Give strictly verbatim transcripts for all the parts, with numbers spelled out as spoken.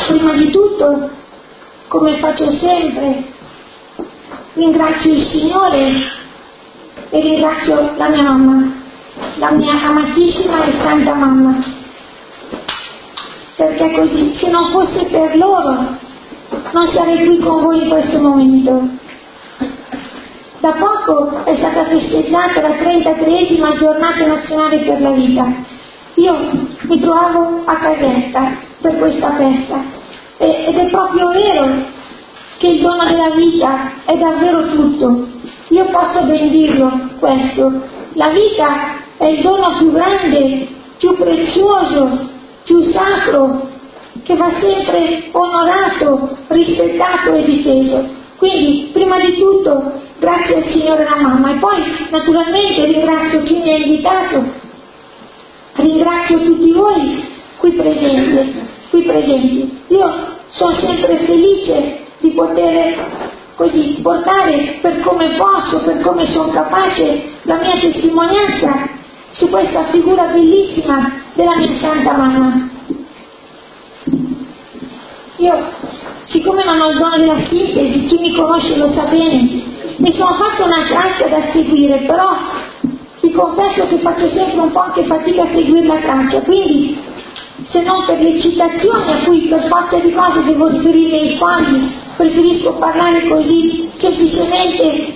prima di tutto, come faccio sempre, ringrazio il Signore e ringrazio la mia mamma, la mia amatissima e santa mamma, perché così, se non fosse per loro, non sarei qui con voi in questo momento. Da poco è stata festeggiata la trentatreesima giornata nazionale per la vita. Io mi trovavo a Caserta per questa festa e, ed è proprio vero che il dono della vita è davvero tutto. Io posso ben dirlo questo. La vita è il dono più grande, più prezioso, più sacro, che va sempre onorato, rispettato e difeso. Quindi, prima di tutto, grazie al Signore e alla mamma, e poi naturalmente ringrazio chi mi ha invitato, ringrazio tutti voi qui presenti, qui presenti. Io sono sempre felice di poter così portare per come posso, per come sono capace, la mia testimonianza su questa figura bellissima della mia santa mamma. Io, siccome non ho il dono della sintesi, chi mi conosce lo sa bene, mi sono fatta una traccia da seguire, però vi confesso che faccio sempre un po' anche fatica a seguire la traccia, quindi se non per le citazioni a cui per forza di cose devo riferirmi ai quali preferisco parlare così semplicemente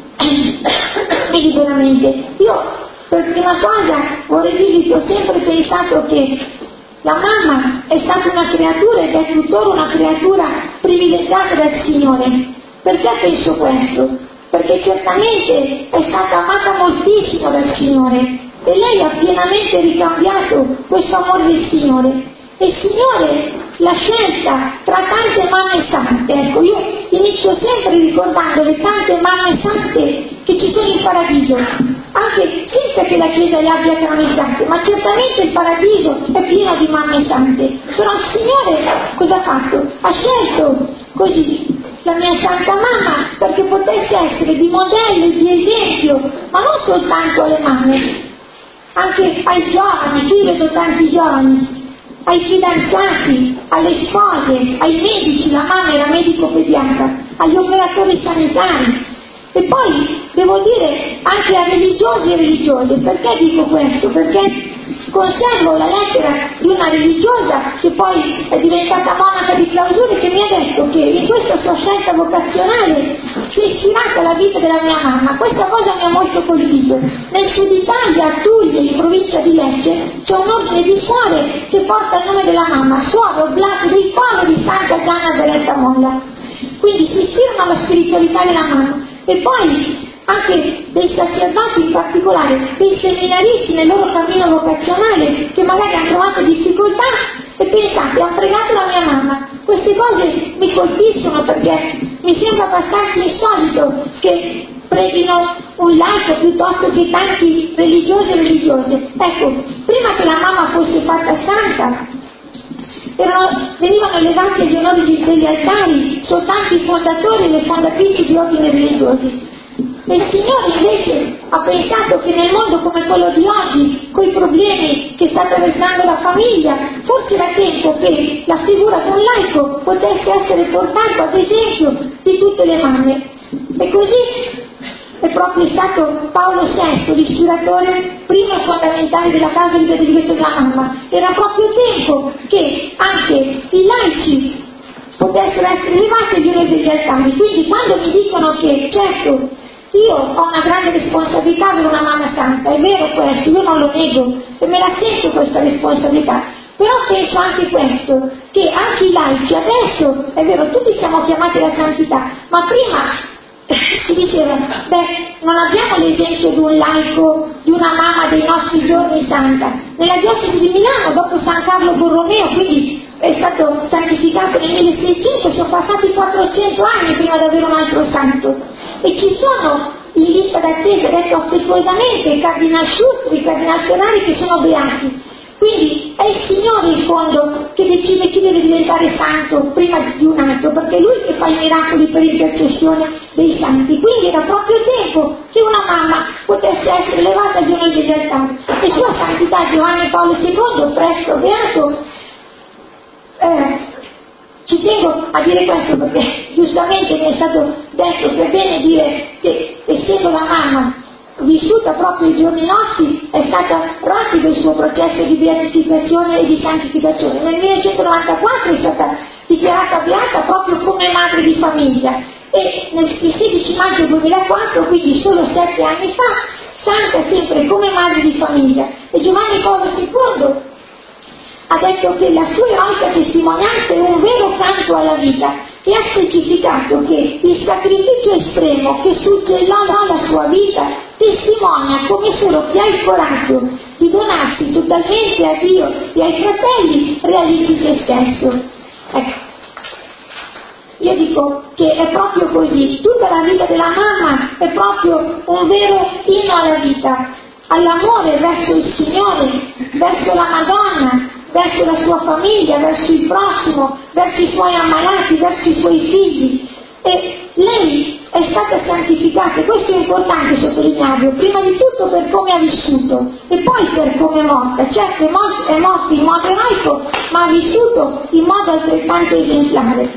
e liberamente. Io per prima cosa vorrei dirvi che ho sempre pensato che la mamma è stata una creatura ed è tuttora una creatura privilegiata dal Signore. Perché penso questo? Perché certamente è stata amata moltissimo dal Signore e lei ha pienamente ricambiato questo amore del Signore. E il Signore l'ha scelta tra tante mamme sante. Ecco, io inizio sempre ricordando le tante mamme sante che ci sono in paradiso, anche senza che la Chiesa le abbia canonizzate, ma certamente il paradiso è pieno di mamme sante. Però il Signore cosa ha fatto? Ha scelto così la mia santa mamma perché potesse essere di modello e di esempio, ma non soltanto alle mamme, anche ai giovani. Qui vedo tanti giovani, ai fidanzati, alle spose, ai medici. La mamma era medico pediatra, agli operatori sanitari. E poi devo dire anche a religiosi e religiose. Perché dico questo? Perché conservo la lettera di una religiosa che poi è diventata monaca di clausura, che mi ha detto che in questa sua scelta vocazionale si è ispirata alla vita della mia mamma. Questa cosa mi ha molto colpito. Nel sud Italia, a Tuglia, in provincia di Lecce, c'è un ordine di suore che porta il nome della mamma, Suore Oblate dei Poveri, Santa Gianna Beretta Molla. Quindi si ispirano alla spiritualità della mamma. E poi anche dei sacerdoti, in particolare dei seminaristi nel loro cammino vocazionale, che magari hanno trovato difficoltà e pensate, hanno pregato la mia mamma. Queste cose mi colpiscono perché mi sembra abbastanza insolito che preghino un laico piuttosto che tanti religiosi e religiose. Ecco, prima che la mamma fosse fatta santa, erano, venivano elevati agli onori degli altari soltanto i fondatori e le fondatrici di ordini religiosi. E il Signore invece ha pensato che nel mondo come quello di oggi, con i problemi che sta attraversando la famiglia, forse era tempo che la figura di un laico potesse essere portata ad esempio di tutte le mamme. E così è proprio stato Paolo sesto, l'ispiratore primo e fondamentale della casa di predicazione della mamma. Era proprio tempo che anche i laici potessero essere elevati agli onori degli altari. Quindi quando mi dicono che certo io ho una grande responsabilità per una mamma santa, è vero questo, io non lo nego e me la sento questa responsabilità, però penso anche questo, che anche i laici adesso, è vero, tutti siamo chiamati alla santità, ma prima si diceva, beh, non abbiamo l'esempio di un laico, di una mamma dei nostri giorni santa. Nella diocesi di Milano, dopo San Carlo Borromeo, quindi è stato santificato nel milleseicento, sono passati quattrocento anni prima di avere un altro santo. E ci sono in lista d'attesa, detto affettuosamente, il Cardinal Sciustri, il Cardinal Ferrari, che sono beati. Quindi è il Signore in fondo che decide chi deve diventare santo prima di un altro, perché è Lui che fa i miracoli per intercessione dei santi. Quindi era proprio tempo che una mamma potesse essere elevata agli onori degli altari. E Sua Santità Giovanni Paolo secondo, presto beato, eh, ci tengo a dire questo perché giustamente mi è stato detto che è bene dire che essendo la mamma vissuta proprio i giorni nostri è stata rapido il suo processo di beatificazione e di santificazione. Nel millenovecentonovantaquattro è stata dichiarata beata proprio come madre di famiglia e nel sedici maggio duemilaquattro, quindi solo sette anni fa, santa sempre come madre di famiglia. E Giovanni Paolo secondo ha detto che la sua eroica testimonianza è un vero canto alla vita e ha specificato che il sacrificio estremo che suggellò la sua vita testimonia come solo chi ha il coraggio di donarsi totalmente a Dio e ai fratelli realizzi se stesso. Ecco, io dico che è proprio così, tutta la vita della mamma è proprio un vero inno alla vita, all'amore verso il Signore, verso la Madonna, verso la sua famiglia, verso il prossimo, verso i suoi ammalati, verso i suoi figli. E lei è stata santificata, e questo è importante sottolinearlo, prima di tutto per come ha vissuto e poi per come è morta. Certo è morta in modo eroico, ma ha vissuto in modo altrettanto esemplare.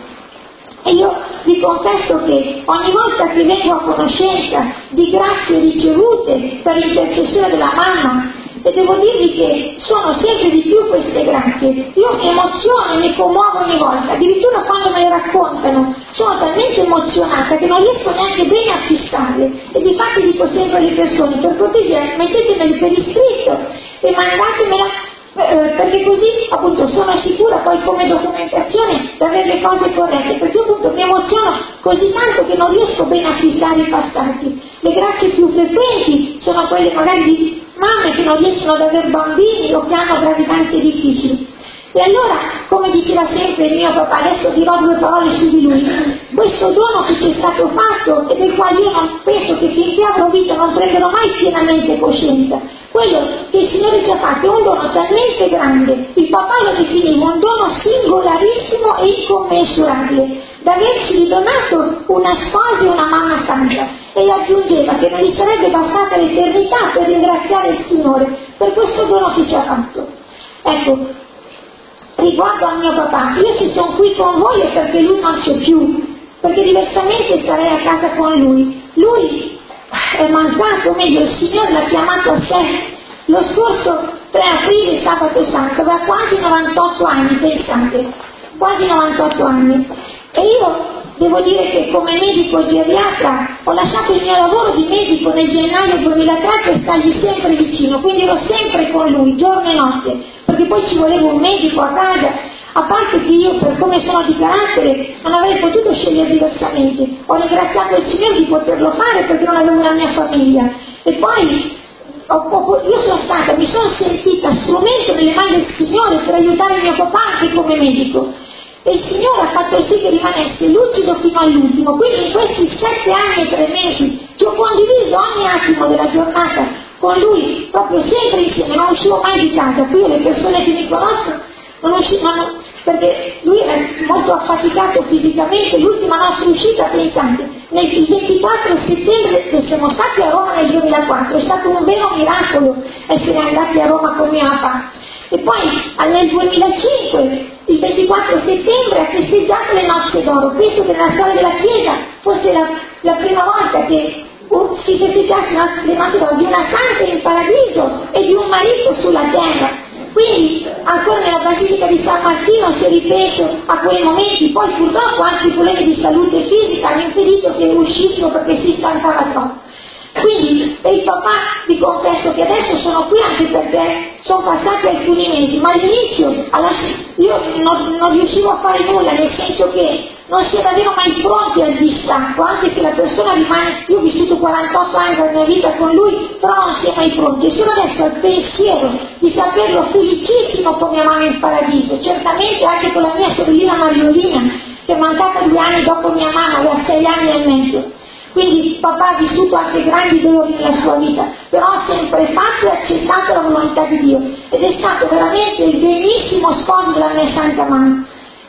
E io vi confesso che ogni volta che vengo a conoscenza di grazie ricevute per l'intercessione della mamma, e devo dirvi che sono sempre di più queste grazie, io mi emoziono e mi commuovo ogni volta, addirittura quando me le raccontano sono talmente emozionata che non riesco neanche bene a fissarle, e difatti dico sempre alle persone: per cortesia mettetemeli per iscritto e mandatemela, Eh, perché così appunto sono sicura poi come documentazione di avere le cose corrette, perché appunto mi emoziono così tanto che non riesco bene a fissare i passaggi. Le grazie più frequenti sono quelle magari di mamme che non riescono ad avere bambini o che hanno gravidanze difficili. E allora, come diceva sempre il mio papà, adesso dirò due parole su di lui, questo dono che ci è stato fatto e del quale io non penso che finché avrò vita non prenderò mai pienamente coscienza, quello che il Signore ci ha fatto è un dono talmente grande, il papà lo definiva un dono singolarissimo e incommensurabile, da averci ridonato una sposa e una mamma santa, e aggiungeva che non gli sarebbe bastata l'eternità per ringraziare il Signore per questo dono che ci ha fatto. Ecco, riguardo al mio papà, io se sono qui con voi è perché lui non c'è più, perché diversamente sarei a casa con lui. Lui è mancato, o meglio il Signore l'ha chiamato a sé lo scorso tre aprile, sabato santo, aveva quasi novantotto anni, pensate, quasi novantotto anni, e io devo dire che come medico geriatra ho lasciato il mio lavoro di medico nel gennaio duemilatré per stargli sempre vicino, quindi ero sempre con lui, giorno e notte, perché poi ci voleva un medico a casa, a parte che io per come sono di carattere non avrei potuto scegliere diversamente. Ho ringraziato il Signore di poterlo fare perché non avevo una mia famiglia, e poi ho, ho, io sono stata, mi sono sentita strumento nelle mani del Signore per aiutare il mio papà anche come medico, e il Signore ha fatto sì che rimanesse lucido fino all'ultimo. Quindi in questi sette anni e tre mesi che ho condiviso ogni attimo della giornata con lui, proprio sempre insieme, non uscivo mai di casa. Qui le persone che mi conoscono non uscivano, perché lui era molto affaticato fisicamente. L'ultima nostra uscita, pensate, nel ventiquattro settembre, che siamo stati a Roma nel duemilaquattro, è stato un vero miracolo essere andati a Roma con mio papà. E poi nel duemilacinque, il ventiquattro settembre, ha festeggiato le nozze d'oro. Penso che nella storia della Chiesa fosse la, la prima volta che uh, si festeggiasse le nozze d'oro di una santa in paradiso e di un marito sulla terra. Quindi ancora nella Basilica di San Martino si è ripreso a quei momenti, poi purtroppo anche i problemi di salute fisica hanno impedito che uscissimo perché si stancava troppo. Quindi per il papà vi confesso che adesso sono qui anche perché sono passati alcuni mesi, ma all'inizio alla, io non, non riuscivo a fare nulla, nel senso che non si è davvero mai pronti al distacco, anche se la persona rimane, io ho vissuto quarantotto anni della mia vita con lui, però non si è mai pronti, e sono adesso al pensiero di saperlo felicissimo con mia mamma in paradiso, certamente anche con la mia sorellina Mariolina, che è mancata due anni dopo mia mamma, aveva sei anni e mezzo. Quindi papà ha vissuto anche grandi dolori nella sua vita, però ha sempre fatto e accettato la volontà di Dio, ed è stato veramente il benissimo sposo della mia santa mamma.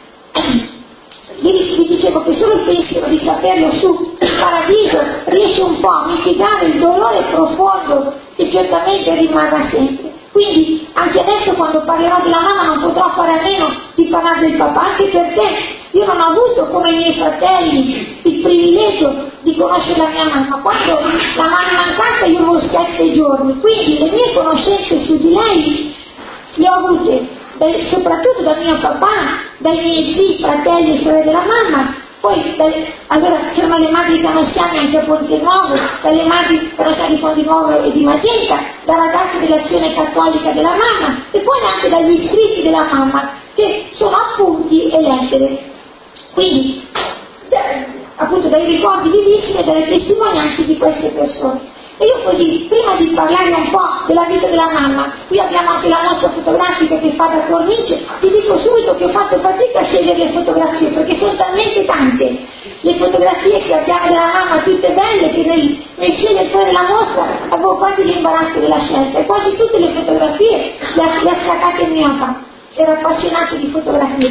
Vi, vi dicevo che solo il pensiero di saperlo su il paradiso riesce un po' a mitigare il dolore profondo che certamente rimarrà sempre. Quindi anche adesso quando parlerò della mamma non potrò fare a meno di parlare del papà, anche perché io non ho avuto come i miei fratelli il privilegio di conoscere la mia mamma. Quando la mamma è mancata io avevo sette giorni, quindi le mie conoscenze su di lei le ho avute dai, soprattutto dal mio papà, dai miei zii, fratelli e sorelle della mamma. Poi dalle, allora c'erano le madri canosiane anche a Ponte Nuovo, dalle madri canosiane di Ponte Nuovo e di Magenta, da ragazzi dell'azione cattolica della mamma e poi anche dagli iscritti della mamma che sono appunti e lettere. Quindi da, appunto dai ricordi vivissimi e dalle testimonianze di queste persone. E io così, prima di parlare un po' della vita della mamma, qui abbiamo anche la nostra fotografica che fa da cornice, ti dico subito che ho fatto fatica a scegliere le fotografie, perché sono talmente tante le fotografie che abbiamo della mamma, tutte belle, che nel, nel scegliere fare la mostra avevo quasi l'imbarazzo della scelta, e quasi tutte le fotografie le ha, le ha scattate il mio papà, era appassionato di fotografie.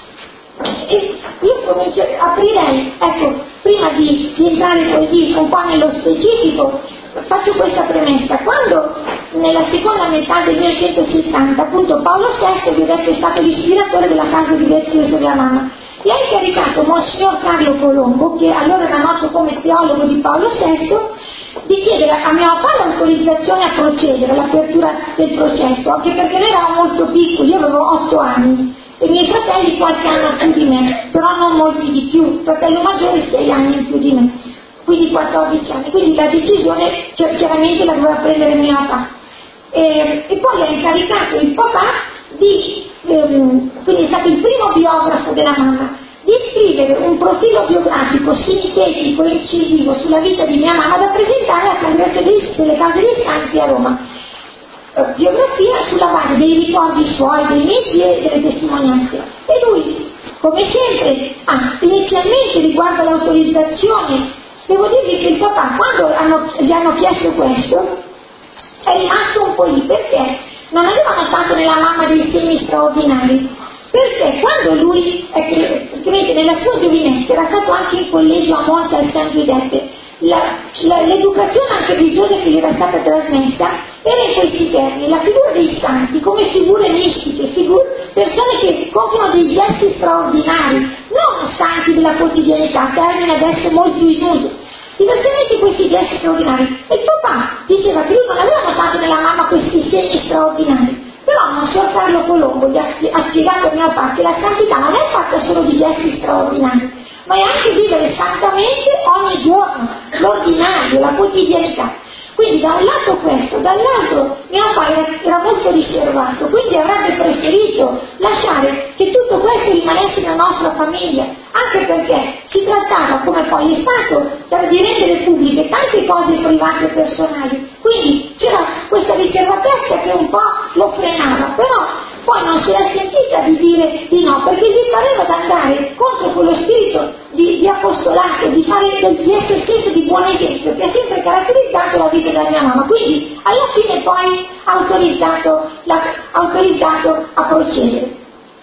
E io comincio, aprirei, ecco, prima di, di entrare così un po' nello specifico, faccio questa premessa. Quando nella seconda metà del millenovecentosessanta appunto Paolo sesto, vi ho detto, è stato l'ispiratore della casa di Beatrice della mamma, e ha incaricato Monsignor Carlo Colombo, che allora era noto come teologo di Paolo sesto, di chiedere a mio papà l'autorizzazione a procedere, all'apertura del processo, anche perché noi eravamo molto piccoli, io avevo otto anni e i miei fratelli qualche anno più di me, però non molti di più, il fratello maggiore sei anni in più di me, quindi quattordici anni, quindi la decisione cioè, chiaramente la doveva prendere mio papà. E, e poi ha incaricato il papà di, ehm, quindi è stato il primo biografo della mamma, di scrivere un profilo biografico sintetico e incisivo sulla vita di mia mamma da presentare alla Congregazione delle Case dei Santi a Roma. Biografia sulla base dei ricordi suoi, dei miei e delle testimonianze. E lui, come sempre, ah, inizialmente riguardo all'autorizzazione, devo dirvi che il papà, quando hanno, gli hanno chiesto questo, è rimasto un po' lì, perché non aveva notato nella mamma dei segni straordinari, perché quando lui, eh, nella sua giovinezza, era stato anche in collegio a Monte al San Giuseppe, La, la, l'educazione anche religiosa che gli era stata trasmessa era in questi termini: la figura dei santi come figure mistiche, figure, persone che compiono dei gesti straordinari, non santi della quotidianità, termine adesso molto in uso, diversamente questi gesti straordinari. E il papà diceva che lui non aveva notato nella mamma questi segni straordinari, però Monsignor Carlo Colombo gli ha, ha spiegato a mio papà che la santità non è fatta solo di gesti straordinari, ma è anche vivere santamente ogni giorno, l'ordinario, la quotidianità. Quindi da un lato questo, dall'altro mio papà era, era molto riservato, quindi avrebbe preferito lasciare che tutto questo rimanesse nella nostra famiglia, anche perché si trattava, come poi è stato, di rendere pubbliche tante cose private e personali. Quindi c'era questa riservatezza che un po' lo frenava, però poi non si era sentita di dire di no, perché gli pareva di andare contro quello spirito di, di apostolato, di, fare, di essere stesso di buon esempio, che ha sempre caratterizzato la vita della mia mamma. Quindi alla fine poi ha autorizzato, l'ha autorizzato a procedere.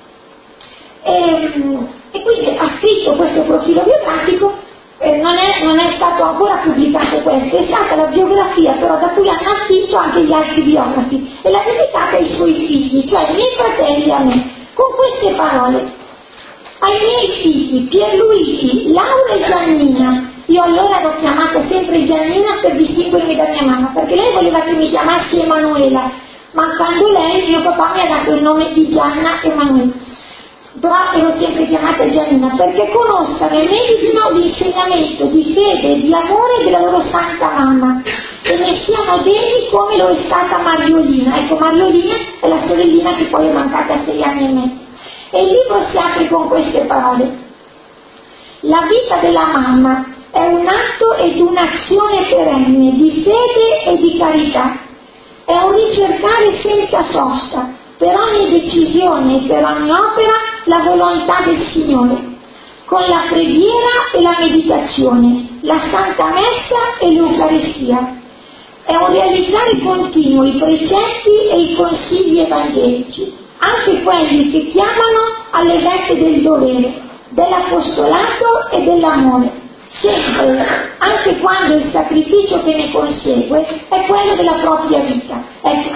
E, e quindi ha scritto questo profilo biografico. Eh, non, è, non è stato ancora pubblicato questo, è stata la biografia però da cui hanno assistito anche gli altri biografi e l'ha dedicata ai suoi figli, cioè ai miei fratelli e a me, con queste parole: ai miei figli Pierluigi, Laura e Giannina. Io allora ero chiamata sempre Giannina per distinguermi da mia mamma, perché lei voleva che mi chiamassi Emanuela, ma quando lei, mio papà, mi ha dato il nome di Gianna Emanuela. Però ero sempre chiamata Giannina, perché conoscano e meditino l'insegnamento di fede e di amore della loro santa mamma e ne siano degni come lo è stata Mariolina. Ecco, Mariolina è la sorellina che poi è mancata a sei anni e mezzo. E il libro si apre con queste parole: la vita della mamma è un atto ed un'azione perenne di fede e di carità, è un ricercare senza sosta per ogni decisione e per ogni opera la volontà del Signore, con la preghiera e la meditazione, la Santa Messa e l'Eucaristia. È un realizzare continuo i precetti e i consigli evangelici, anche quelli che chiamano alle vette del dovere, dell'apostolato e dell'amore, sempre, anche quando il sacrificio che ne consegue è quello della propria vita. Ecco,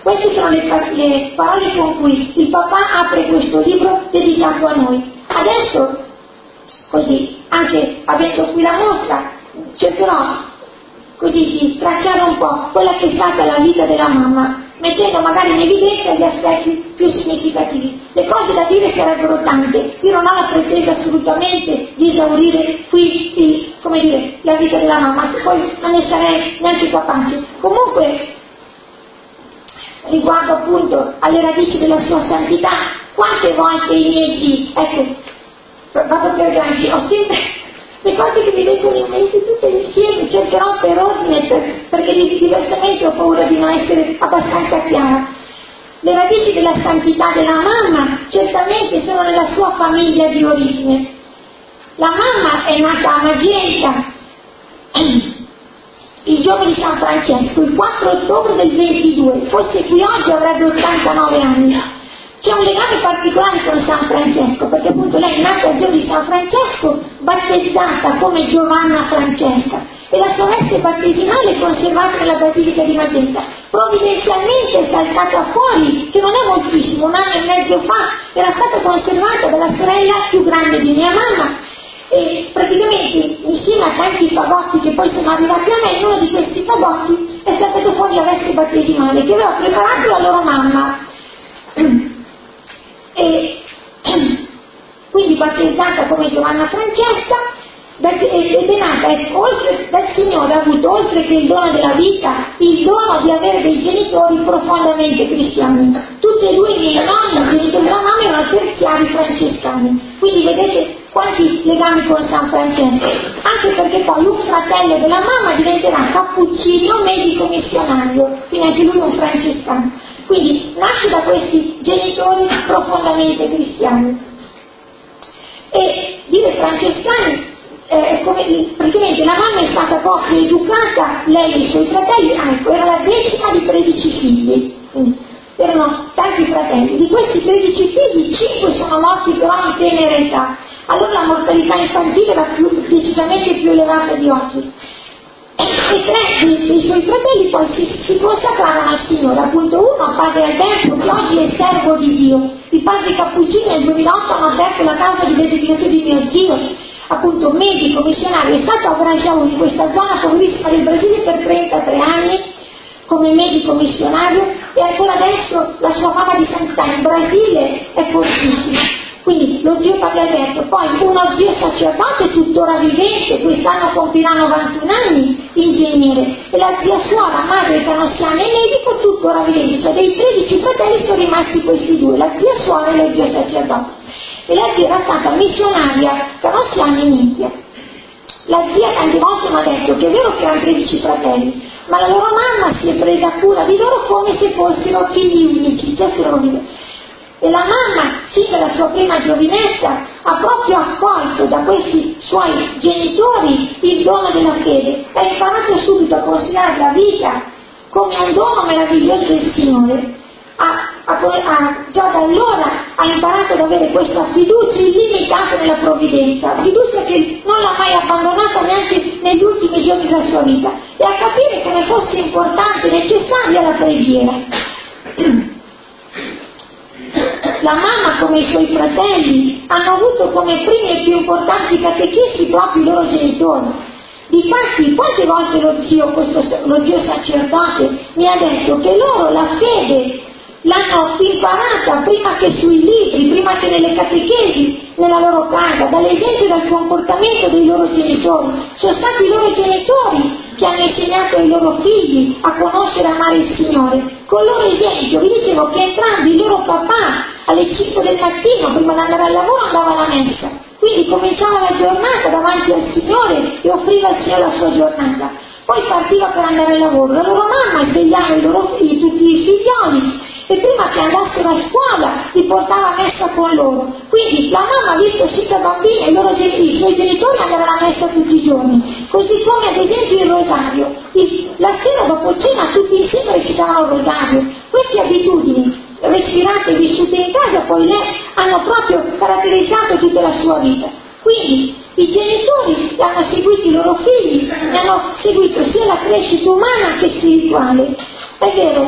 Queste sono le, le parole con cui il papà apre questo libro dedicato a noi. Adesso, così, anche avendo qui la mostra, cercherò così di tracciare un po' quella che è stata la vita della mamma, mettendo magari in evidenza gli aspetti più significativi. Le cose da dire sarebbero tante, io non ho la pretesa assolutamente di esaurire qui il, come dire, la vita della mamma, se poi non ne sarei neanche capace. Comunque, riguardo appunto alle radici della sua santità, quante volte i miei zii, ecco, vado per grandi, ho sempre le cose che mi vengono in mente tutte insieme, cercherò per ordine, per, perché diversamente ho paura di non essere abbastanza chiara. Le radici della santità della mamma certamente sono nella sua famiglia di origine. La mamma è nata a Magenta il giorno di San Francesco, il quattro ottobre del ventidue, fosse qui oggi avrebbe ottantanove anni. C'è un legame particolare con San Francesco, perché appunto lei è nata il giorno di San Francesco, battezzata come Giovanna Francesca, e la sua veste battesimale è conservata nella Basilica di Magenta. Provvidenzialmente è saltata fuori, che non è moltissimo, un anno e mezzo fa, era stata conservata dalla sorella più grande di mia mamma, e praticamente insieme a tanti fagotti che poi sono arrivati a me, in uno di questi fagotti è saltato fuori la veste battesimale che aveva preparato la loro mamma. E quindi battezzata come Giovanna Francesca, ed è nata, ecco, oltre, dal Signore ha avuto, oltre che il dono della vita, il dono di avere dei genitori profondamente cristiani. Tutti e due i miei nonni, i genitori della mamma, erano terziari francescani, quindi vedete quanti legami con San Francesco, anche perché poi un fratello della mamma diventerà cappuccino medico missionario, quindi anche lui un francescano. Quindi nasce da questi genitori profondamente cristiani. E dire francescani, eh, come, praticamente la mamma è stata proprio educata, lei e i suoi fratelli, ecco, era la decima di tredici figli, quindi erano tanti fratelli. Di questi tredici figli, cinque sono morti però in tenera età, allora la mortalità infantile era più, decisamente più elevata di oggi. E tre dei, dei suoi fratelli poi si, si consacrarono al Signore, appunto uno padre Alberto, che oggi è servo di Dio. I padri Cappuccini nel duemilaotto hanno aperto la causa di beatificazione di mio zio, appunto medico, missionario, è stato a Grajaú, in questa zona poverissima del Brasile, per trentatré anni come medico missionario, e ancora adesso la sua fama di santità in Brasile è fortissima. Quindi lo zio padre Alberto, poi uno zio sacerdote tuttora vivente, quest'anno compirà novantuno anni, ingegnere, e la zia suora, madre canossiana e medico, tuttora vivente. Cioè dei tredici fratelli sono rimasti questi due, la zia suora e lo zio sacerdote. E la zia era stata missionaria canossiana in India. La zia tante volte mi ha detto che è vero che erano tredici fratelli, ma la loro mamma si è presa cura di loro come se fossero figli unici, cioè loro viventi. E la mamma, fin dalla sua prima giovinezza, ha proprio accolto da questi suoi genitori il dono della fede, ha imparato subito a considerare la vita come un dono meraviglioso del Signore. Ha, ha, ha, già da allora ha imparato ad avere questa fiducia illimitata nella provvidenza, fiducia che non l'ha mai abbandonata neanche negli ultimi giorni della sua vita, e a capire che ne fosse importante e necessaria la preghiera. La mamma, come i suoi fratelli, hanno avuto come primi e più importanti catechisti proprio i loro genitori. Difatti, quante volte lo zio, questo, lo zio sacerdote mi ha detto che loro la fede l'hanno imparata prima che sui libri, prima che nelle catechesi, nella loro casa, dall'esempio e dal comportamento dei loro genitori. Sono stati i loro genitori che hanno insegnato ai loro figli a conoscere e amare il Signore. Con il loro esempio, vi dicevo che entrambi il loro papà alle cinque del mattino, prima di andare al lavoro, andava alla messa. Quindi cominciava la giornata davanti al Signore e offriva al Signore la sua giornata. Poi partiva per andare al lavoro. La loro mamma svegliava i loro figli, tutti i figlioli, e prima che andassero a scuola li portava a messa con loro. Quindi la mamma, visto sì da bambina, i, loro, i suoi genitori andavano a messa tutti i giorni, così come ad esempio il rosario. Il, la sera dopo cena tutti insieme recitavano il rosario. Queste abitudini respirate e vissute in casa poi lei hanno proprio caratterizzato tutta la sua vita. Quindi i genitori hanno seguito i loro figli, ne hanno seguito sia la crescita umana che spirituale. È vero,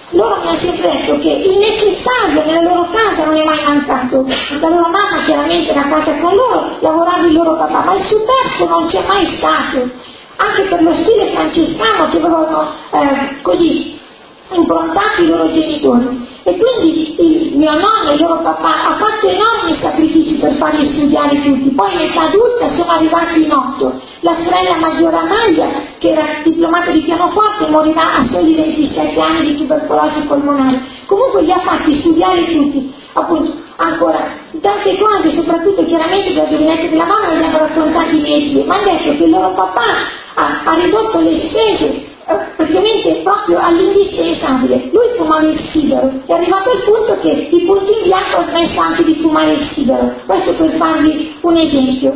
loro mi hanno sempre detto che il necessario nella loro casa non è mai mancato. La loro mamma chiaramente era a casa con loro, lavorava il loro papà, ma il superfluo non c'è mai stato, anche per lo stile francescano che avevano eh, così improntato i loro genitori. E quindi il mio nonno, il loro papà, ha fatto enormi sacrifici per farli studiare tutti. Poi in età adulta sono arrivati in otto. La sorella maggiore Amalia, che era diplomata di pianoforte, morirà a soli ventisette anni di tubercolosi polmonare. Comunque li ha fatti studiare tutti. Appunto, ancora, tante cose, soprattutto chiaramente dalla giovinezza della mamma, me le hanno raccontate i miei figli. Ma hanno detto che il loro papà ha, ha ridotto le spese praticamente proprio all'indispensabile. Lui fumava il sigaro, è arrivato al punto che di punto in bianco ha smesso anche di fumare il sigaro, questo per farvi un esempio.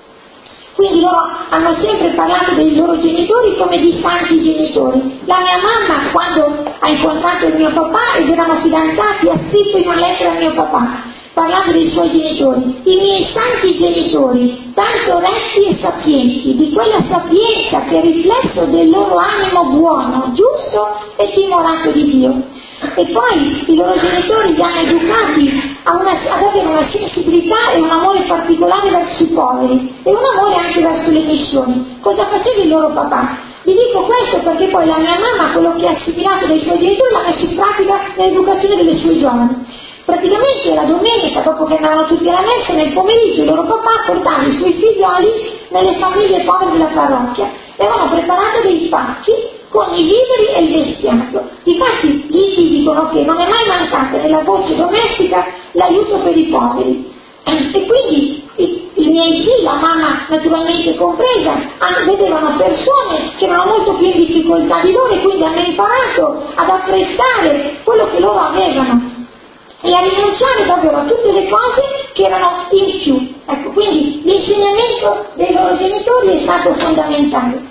Quindi loro hanno sempre parlato dei loro genitori come di santi genitori. La mia mamma, quando ha incontrato il mio papà ed erano fidanzati, ha scritto in una lettera al mio papà parlando dei suoi genitori: i miei santi genitori, tanto retti e sapienti, di quella sapienza che è riflesso del loro animo buono, giusto e timorato di Dio. E poi i loro genitori li hanno educati a una, ad avere una sensibilità e un amore particolare verso i poveri e un amore anche verso le missioni. Cosa faceva il loro papà? Vi dico questo perché poi la mia mamma, quello che ha assimilato dai suoi genitori, l'ha messo in pratica nell'educazione delle sue giovani. Praticamente la domenica, dopo che andavano tutti alla messa, nel pomeriggio il loro papà portava i suoi figlioli nelle famiglie povere della parrocchia e avevano preparato dei pacchi con i viveri e il vestiario. Difatti gli figli dicono che non è mai mancata nella voce domestica l'aiuto per i poveri. E quindi i, i miei figli, la mamma naturalmente compresa, vedevano persone che erano molto più in difficoltà di loro e quindi hanno imparato ad apprezzare quello che loro avevano e a rinunciare davvero a tutte le cose che erano in più. Ecco, quindi l'insegnamento dei loro genitori è stato fondamentale.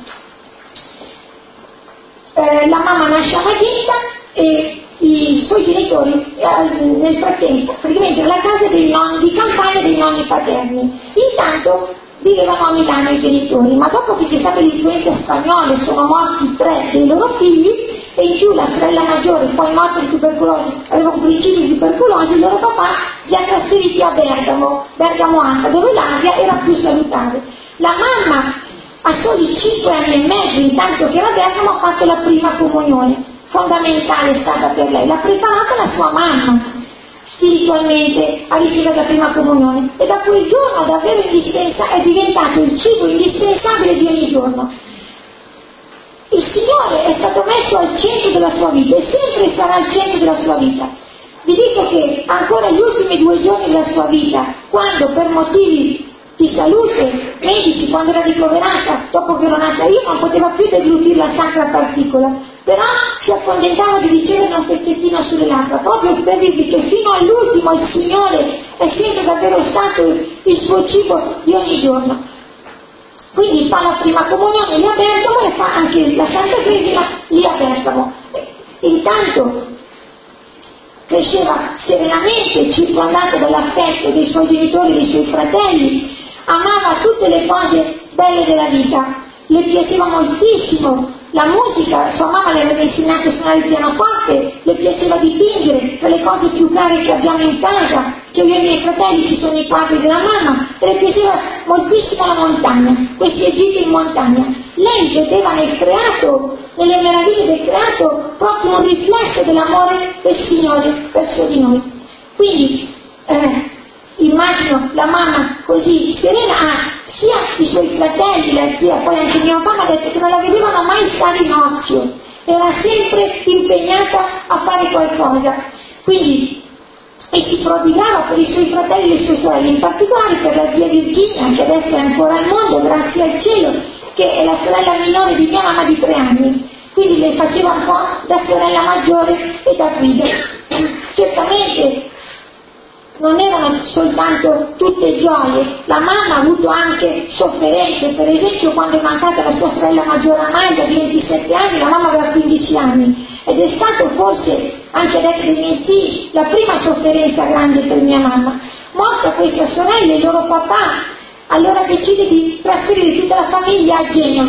Eh, la mamma nasce a Magenta e i suoi genitori eh, nel frattempo praticamente nella casa dei nonni di campagna dei nonni paterni. Intanto vivevano a Milano i genitori, ma dopo che c'è stata l'influenza spagnola sono morti tre dei loro figli e in più la sorella maggiore, poi morta di tubercolosi, aveva un principio di tubercolosi, il loro papà li ha trasferiti a Bergamo, Bergamo Alta, dove l'aria era più salutare. La mamma a soli cinque anni e mezzo, intanto che era a Bergamo, ha fatto la prima comunione, fondamentale è stata per lei, l'ha preparata la sua mamma spiritualmente a ricevere la prima comunione e da quel giorno davvero è diventato il cibo indispensabile di ogni giorno. Il Signore è stato messo al centro della sua vita e sempre sarà al centro della sua vita. Vi dico che ancora gli ultimi due giorni della sua vita, quando per motivi di salute medici, quando era ricoverata, dopo che ero nata io, non poteva più deglutire la sacra particola, però si accontentava di ricevere un pezzettino sulle labbra, proprio per dirvi che fino all'ultimo il Signore è sempre davvero stato il suo cibo di ogni giorno. Quindi fa la prima comunione lì a Bergamo e fa anche la Santa Cresima lì a Bergamo. Intanto cresceva serenamente, circondata dall'affetto dei suoi genitori e dei suoi fratelli, amava tutte le cose belle della vita, le piaceva moltissimo la musica, sua mamma le aveva insegnato a suonare il pianoforte, le piaceva dipingere, tra le cose più care che abbiamo in casa, che io e i miei fratelli ci sono i quadri della mamma, e le piaceva moltissimo la montagna, questi gite in montagna. Lei vedeva nel creato, nelle meraviglie del creato, proprio un riflesso dell'amore del Signore verso di noi. Quindi eh, immagino la mamma così serena, ah, sia i suoi fratelli, la zia, poi anche mio papà mi ha detto che non la vedevano mai stare in ozio, era sempre impegnata a fare qualcosa, quindi e si prodigava per i suoi fratelli e le sue sorelle, in particolare per la zia Virginia, che adesso è ancora al mondo, grazie al cielo, che è la sorella minore di mia mamma di tre anni, quindi le faceva un po' da sorella maggiore e da guida. Certamente non erano soltanto tutte gioie, la mamma ha avuto anche sofferenze, per esempio quando è mancata la sua sorella maggiore Amalia di ventisette anni, la mamma aveva quindici anni, ed è stato forse, anche adesso dei miei figli, la prima sofferenza grande per mia mamma. Morta questa sorella, il loro papà allora decide di trasferire tutta la famiglia a Genova,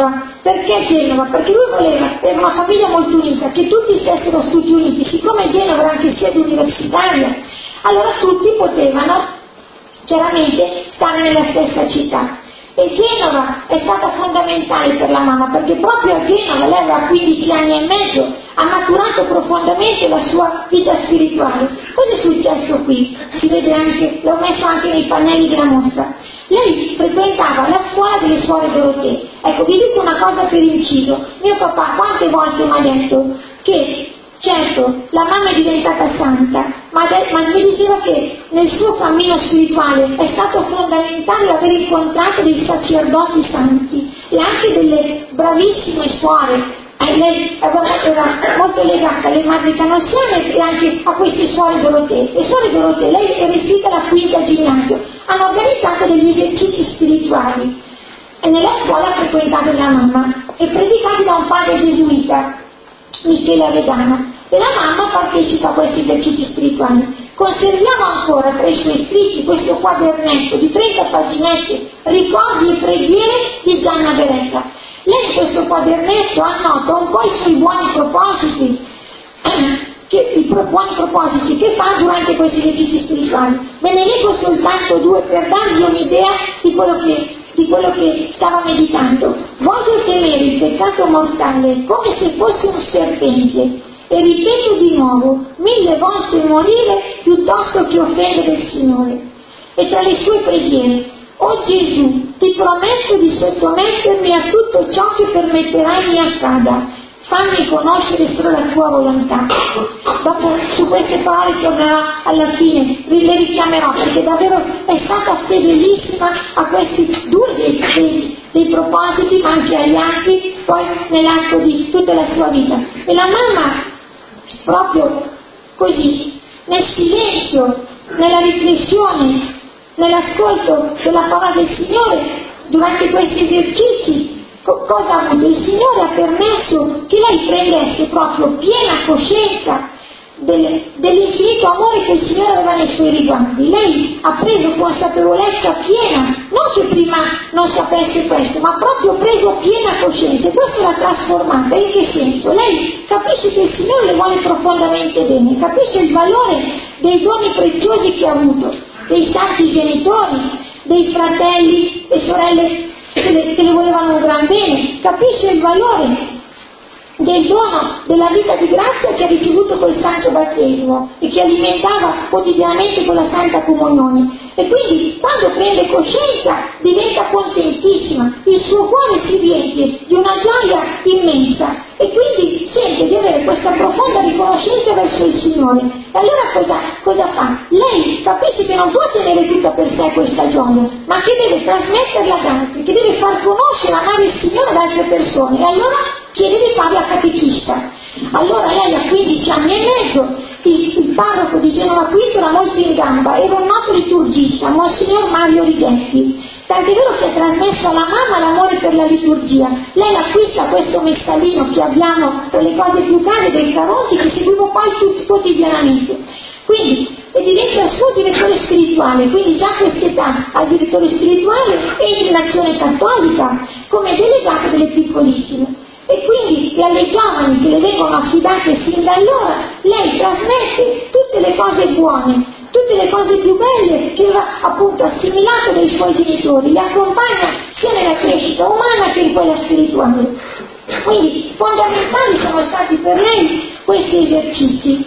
Perché Genova? Perché lui voleva, era una famiglia molto unita, che tutti stessero tutti uniti. Siccome Genova era anche sede universitaria, allora tutti potevano chiaramente stare nella stessa città. E Genova è stata fondamentale per la mamma, perché proprio a Genova, lei aveva quindici anni e mezzo, ha maturato profondamente la sua vita spirituale. Cosa è successo qui? Si vede anche, l'ho messo anche nei pannelli della mostra. Lei frequentava la scuola delle suore Dorotee. Ecco, vi dico una cosa per inciso. Mio papà quante volte mi ha detto che certo, la mamma è diventata santa, ma, de- ma mi diceva che nel suo cammino spirituale è stato fondamentale aver incontrato dei sacerdoti santi e anche delle bravissime suore. Eh, lei era molto legata alle madri canossiane e anche a queste suore Dorotee. Le suore Dorotee, lei è iscritta alla quinta ginnasio, hanno organizzato degli esercizi spirituali e nella scuola frequentata dalla mamma e predicati da un padre gesuita, Michele Avedana, e la mamma partecipa a questi esercizi spirituali. Conserviamo ancora tra i suoi scritti questo quadernetto di trenta paginette, ricordi e preghiere di Gianna Beretta. Lei in questo quadernetto annota un po' i suoi buoni propositi, che, i pro, buoni propositi che fa durante questi esercizi spirituali. Ve ne leggo soltanto due per darvi un'idea di quello che di quello che stava meditando. Voglio temere il peccato mortale come se fosse un serpente e ripeto di nuovo mille volte morire piuttosto che offendere il Signore. E tra le sue preghiere: oh Gesù, ti prometto di sottomettermi a tutto ciò che permetterai mi accada. Fammi conoscere solo la tua volontà. Dopo su queste parole tornerò alla fine, le richiamerò perché davvero è stata fedelissima a questi due dei, dei, dei propositi, ma anche agli altri, poi nell'arco di tutta la sua vita. E la mamma, proprio così, nel silenzio, nella riflessione, nell'ascolto della parola del Signore, durante questi esercizi, cosa ha avuto? Il Signore ha permesso che lei prendesse proprio piena coscienza del, dell'infinito amore che il Signore aveva nei suoi riguardi. Lei ha preso consapevolezza piena, non che prima non sapesse questo, ma proprio preso piena coscienza, e questo l'ha trasformata. In che senso? Lei capisce che il Signore le vuole profondamente bene, capisce il valore dei doni preziosi che ha avuto, dei santi genitori, dei fratelli e sorelle che le, che le volevano un gran bene, capisce il valore del dono della vita di grazia che ha ricevuto col santo battesimo e che alimentava quotidianamente con la santa comunione. E quindi quando prende coscienza diventa contentissima, il suo cuore si riempie di una gioia immensa e quindi sente di avere questa profonda riconoscenza verso il Signore. E allora cosa, cosa fa? Lei capisce che non può tenere tutta per sé questa gioia, ma che deve trasmetterla ad altri, che deve far conoscere, amare il Signore ad altre persone, e allora chiede di fare la catechista. Allora lei a quindici anni e mezzo, il, il parroco di Genova Quinto era molto in gamba, era un noto liturgista, Monsignor Mario Righetti, tant'è vero che ha trasmesso alla mamma l'amore per la liturgia. Lei acquista questo mestallino che abbiamo per le cose più care dei Caronti, che seguivo poi tutti quotidianamente. Quindi e diventa il suo direttore spirituale, quindi già a quest'età al direttore spirituale e in azione cattolica come delegato delle piccolissime. E quindi alle giovani che le vengono affidate sin da allora, lei trasmette tutte le cose buone, tutte le cose più belle che aveva appunto assimilato dai suoi genitori, le accompagna sia nella crescita umana che in quella spirituale. Quindi fondamentali sono stati per lei questi esercizi.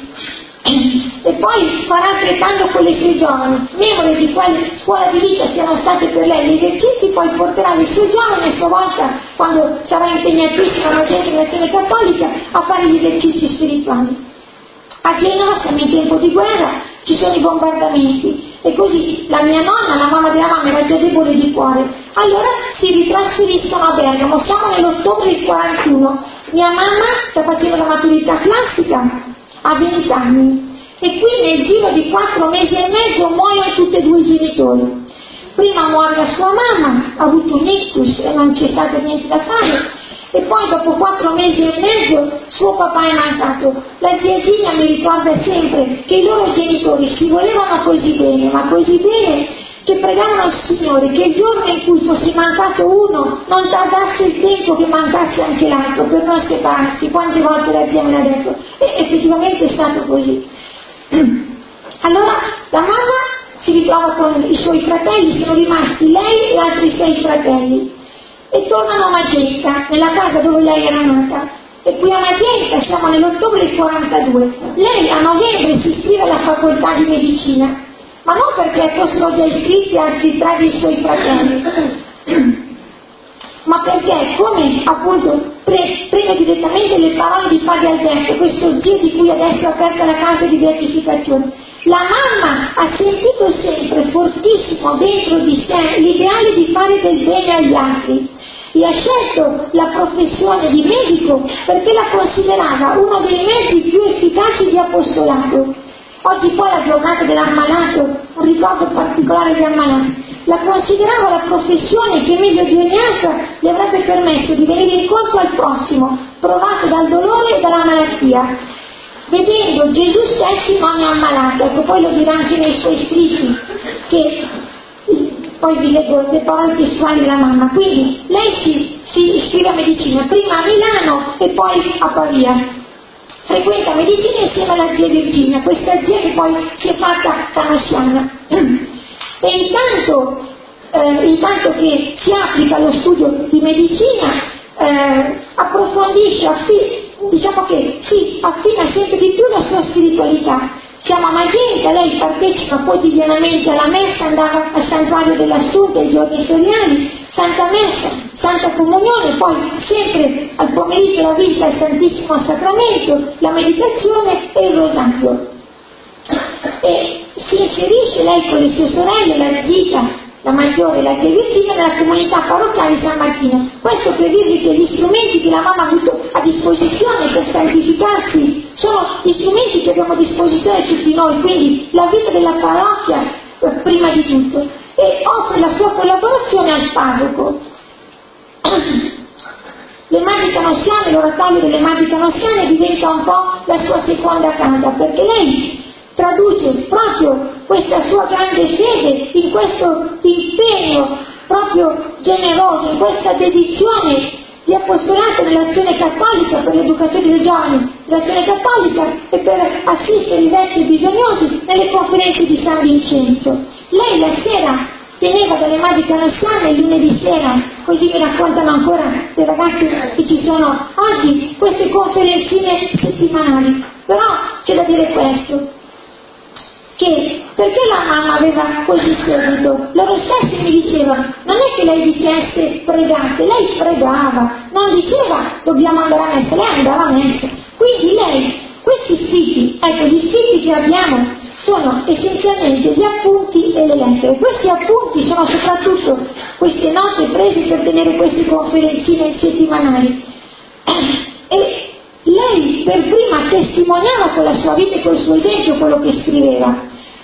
E poi farà altrettanto con le sue giovani, memore di quale scuola di vita siano state per lei gli esercizi, poi porterà le sue giovani a sua volta, quando sarà impegnatissima nella generazione cattolica, a fare gli esercizi spirituali. A Genova siamo in tempo di guerra, ci sono i bombardamenti e così la mia nonna, la mamma della mamma, era già debole di cuore, allora si ritrasferiscono a Bergamo, siamo nell'ottobre del quarantuno, mia mamma sta facendo la maturità classica a venti anni e qui nel giro di quattro mesi e mezzo muoiono tutti e due i genitori. Prima muore la sua mamma, ha avuto un ictus e non c'è stato niente da fare, e poi dopo quattro mesi e mezzo suo papà è mancato. La zia Gina mi ricorda sempre che i loro genitori si volevano così bene, ma così bene che pregavano al Signore che il giorno in cui fosse mancato uno non tardasse il tempo che mancasse anche l'altro per non separarsi. Quante volte l'abbiamo detto, e effettivamente è stato così. Allora la mamma si ritrova con i suoi fratelli, sono rimasti lei e altri sei fratelli, e tornano a Magenta, nella casa dove lei era nata. E qui a Magenta siamo nell'ottobre quarantadue. Lei a novembre si iscrive alla facoltà di medicina, ma non perché fossero già iscritti altri tre dei suoi fratelli, ma perché, come appunto pre- prendo direttamente le parole di Padre Alberto, questo zio di cui adesso è aperta la casa di beatificazione, la mamma ha sentito sempre fortissimo dentro di sé l'ideale di fare del bene agli altri e ha scelto la professione di medico perché la considerava uno dei mezzi più efficaci di apostolato. Oggi poi la giornata dell'ammalato, un ricordo particolare di ammalato, la considerava la professione che meglio di ogni altra le avrebbe permesso di venire incontro al prossimo, provato dal dolore e dalla malattia, vedendo Gesù stesso in ogni ammalato. Ecco, poi lo dirà anche nei suoi scritti, che poi vi leggo le parole testuali della mamma. Quindi lei si, si iscrive a medicina, prima a Milano e poi a Pavia. Frequenta medicina insieme alla zia Virginia, questa zia che poi si è fatta canosiana. E intanto, eh, intanto che si applica allo studio di medicina, eh, approfondisce, affi- diciamo che si affina sempre di più la sua spiritualità. Siamo a Magenta, lei partecipa quotidianamente alla messa, andava al santuario dell'Assunta i giorni feriali, Santa Messa, Santa Comunione, poi sempre al pomeriggio la visita al Santissimo Sacramento, la meditazione e il rosario. E si inserisce lei con le sue sorelle, la zita, la maggiore e la zia Virginia, nella comunità parrocchiale San Martino. Questo per dirvi che gli strumenti che la mamma ha avuto a disposizione per santificarsi sono gli strumenti che abbiamo a disposizione tutti noi, quindi la vita della parrocchia eh, prima di tutto, e offre la sua collaborazione al parroco. Le Madri Canossiane, l'oratorio delle Madri Canossiane diventa un po' la sua seconda casa, perché lei traduce proprio questa sua grande fede in questo impegno proprio generoso, in questa dedizione di apostolato nell'azione cattolica per l'educazione dei giovani, l'azione cattolica, e per assistere i vecchi e bisognosi nelle conferenze di San Vincenzo. Lei la sera teneva dalle Madri Canossiane il lunedì sera, così mi raccontano ancora le ragazze che ci sono oggi, queste conferenzine settimanali. Però c'è da dire questo, che perché la mamma aveva così seguito? Loro stessi mi dicevano, non è che lei dicesse pregate, lei pregava, non diceva dobbiamo andare a messa, lei andava a messa. Quindi lei, questi scritti, ecco, gli scritti che abbiamo sono essenzialmente gli appunti e le lettere. Questi appunti sono soprattutto queste note prese per tenere queste conferenzine settimanali. E lei per prima testimoniava con la sua vita e col suo esempio quello che scriveva,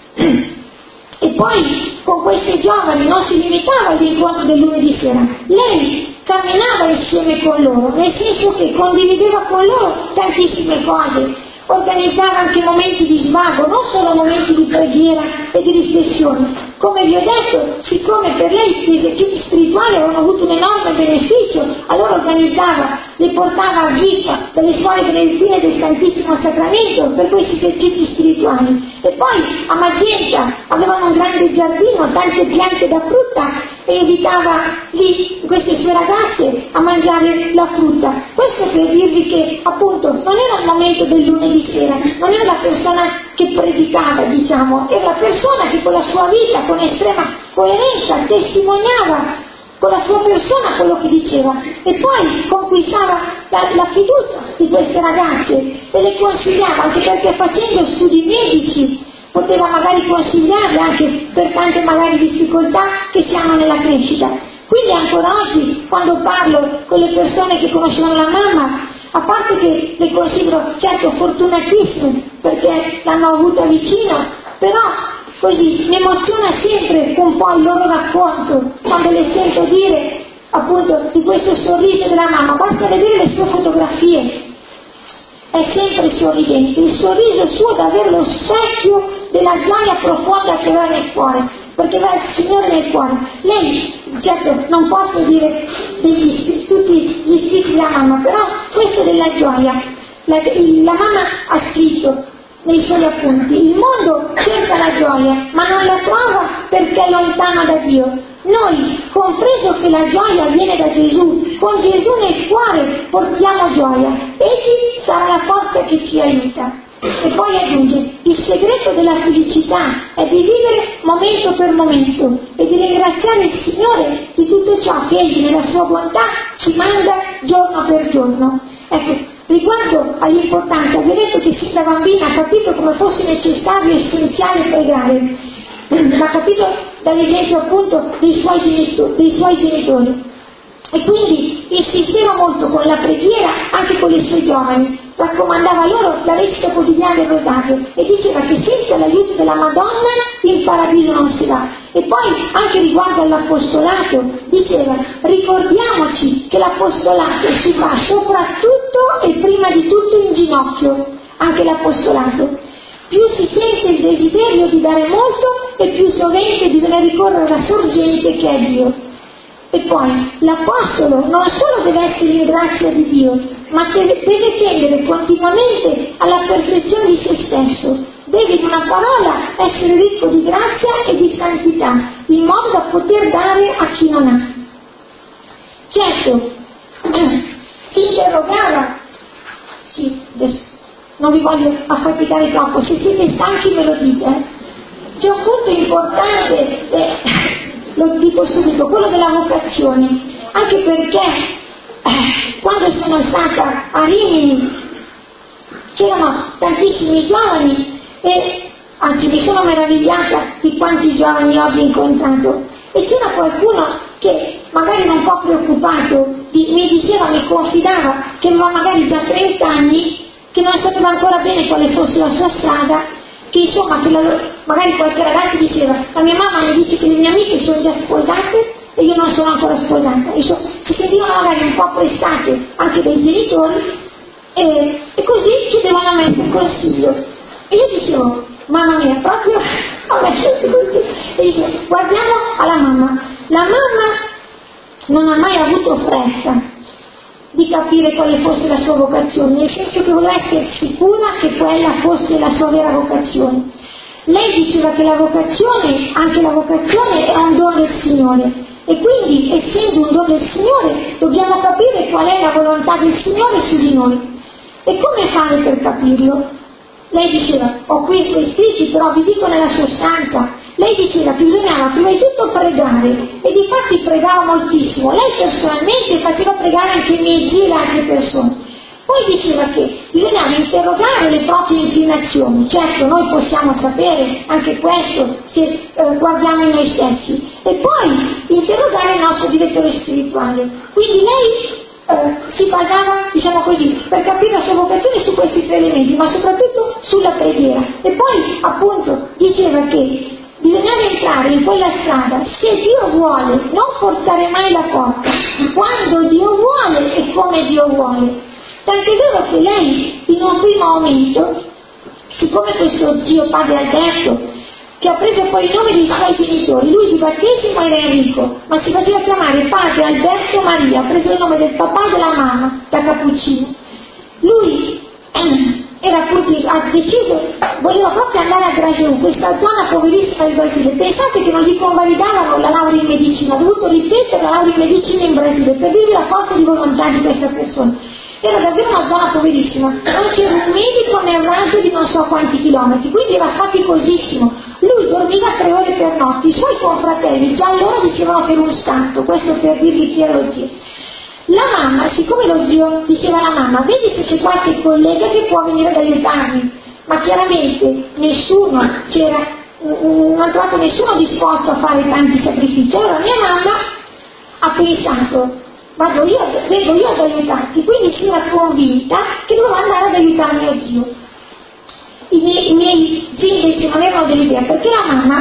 e poi con questi giovani non si limitava all'incontro del lunedì sera, lei camminava insieme con loro, nel senso che condivideva con loro tantissime cose, organizzava anche momenti di svago, non solo momenti di preghiera e di riflessione. Come vi ho detto, siccome per lei gli esercizi spirituali avevano avuto un enorme beneficio, allora organizzava, le portava a Giffa dalle suore benedittine del Santissimo Sacramento per questi esercizi spirituali. E poi a Magenta avevano un grande giardino, tante piante da frutta, e invitava lì queste sue ragazze a mangiare la frutta. Questo per dirvi che appunto non era il momento del lunedì sera, non era la persona che predicava, diciamo, era la persona che con la sua vita, con estrema coerenza, testimoniava con la sua persona quello che diceva, e poi conquistava la, la fiducia di queste ragazze e le consigliava, anche perché facendo studi medici poteva magari consigliarle anche per tante magari difficoltà che si hanno nella crescita. Quindi ancora oggi, quando parlo con le persone che conoscevano la mamma, a parte che le considero certo fortunatissime perché l'hanno avuta vicino, però così mi emoziona sempre un po' il loro racconto quando le sento dire appunto di questo sorriso della mamma. Basta vedere le sue fotografie, è sempre sorridente, il sorriso suo è davvero lo specchio della gioia profonda che va nel cuore. perché va il Signore nel cuore. Lei, certo, non posso dire degli, tutti gli scritti della mamma, però questo della gioia, la, la mamma ha scritto nei suoi appunti: il mondo cerca la gioia, ma non la trova perché è lontana da Dio. Noi, compreso che la gioia viene da Gesù, con Gesù nel cuore portiamo gioia. Egli sarà la forza che ci aiuta. E poi aggiunge: il segreto della felicità è di vivere momento per momento e di ringraziare il Signore di tutto ciò che Egli nella sua bontà ci manda giorno per giorno. Ecco, riguardo all'importanza, vi ho detto che sin da bambina ha capito come fosse necessario e essenziale pregare. L'ha capito dall'esempio appunto dei suoi genitori, dei suoi genitori. E quindi insisteva molto con la preghiera anche con le sue giovani, raccomandava loro la recita quotidiana del rosario e diceva che senza l'aiuto della Madonna il paradiso non si va. E poi anche riguardo all'apostolato diceva: ricordiamoci che l'apostolato si fa soprattutto e prima di tutto in ginocchio, anche l'apostolato. Più si sente il desiderio di dare molto e più sovente bisogna ricorrere alla sorgente che è Dio. E poi l'apostolo non solo deve essere in grazia di Dio, ma deve, deve tendere continuamente alla perfezione di se stesso. Deve, in una parola, essere ricco di grazia e di santità, in modo da poter dare a chi non ha. Certo, si interrogava, sì, adesso non vi voglio affaticare troppo, se siete stanchi me lo dite, eh. C'è un punto importante, eh, lo dico subito, quello della vocazione, anche perché eh, quando sono stata a Rimini c'erano tantissimi giovani e anzi mi sono meravigliata di quanti giovani ho incontrato, e c'era qualcuno che magari era un po' preoccupato, di, mi diceva, mi confidava che aveva magari già trenta anni, che non sapeva ancora bene quale fosse la sua strada, che insomma che la, magari qualche ragazzo diceva: la mia mamma mi dice che le mie amiche sono già sposate e io non sono ancora sposata. Insomma, si sentivano magari un po' prestate anche dai genitori e, e così chiedevano a me un consiglio. E io dicevo: mamma mia, proprio a me così. E dicevo: guardiamo alla mamma. La mamma non ha mai avuto fretta di capire quale fosse la sua vocazione, nel senso che voleva essere sicura che quella fosse la sua vera vocazione. Lei diceva che la vocazione, anche la vocazione, è un dono del Signore, e quindi, essendo un dono del Signore, dobbiamo capire qual è la volontà del Signore su di noi. E come fare per capirlo? Lei diceva: ho qui i suoi scritti, però vi dico nella sostanza. Lei diceva che bisognava prima di tutto pregare, e difatti pregava moltissimo. Lei personalmente faceva pregare anche i miei zii e le altre persone. Poi diceva che bisognava interrogare le proprie inclinazioni. Certo, noi possiamo sapere anche questo se eh, guardiamo in noi stessi, e poi interrogare il nostro direttore spirituale. Quindi lei Eh, si basava, diciamo così, per capire la sua vocazione su questi tre elementi, ma soprattutto sulla preghiera. E poi appunto diceva che bisognava entrare in quella strada, se Dio vuole, non forzare mai la porta, quando Dio vuole e come Dio vuole. Tant'è vero che lei in un primo momento, siccome questo zio padre Alberto, che ha preso poi il nome dei suoi genitori, lui di battesimo era Enrico, ma si faceva chiamare padre Alberto Maria, ha preso il nome del papà e della mamma, da Cappuccino. Lui era appunto, ha deciso, voleva proprio andare a Grajew, questa zona poverissima del Brasile. Pensate che non gli convalidavano la laurea in medicina, ha dovuto ripetere la laurea in medicina in Brasile, per dirvi la forza di volontà di questa persona. Era davvero una zona poverissima, non c'era un medico né un raggio di non so quanti chilometri, quindi era faticosissimo. Lui dormiva tre ore per notte, i suoi confratelli già allora dicevano che era un santo, questo per dirvi chi era lo zio. La mamma, siccome lo zio diceva alla mamma: vedi se c'è qualche collega che può venire ad aiutarmi, ma chiaramente nessuno c'era, non ha trovato nessuno disposto a fare tanti sacrifici. Allora mia mamma ha pensato: vado io, vengo io ad aiutarti, quindi si era convinta che doveva andare ad aiutare mio zio. I miei, i miei figli invece non erano dell'idea, perché la mamma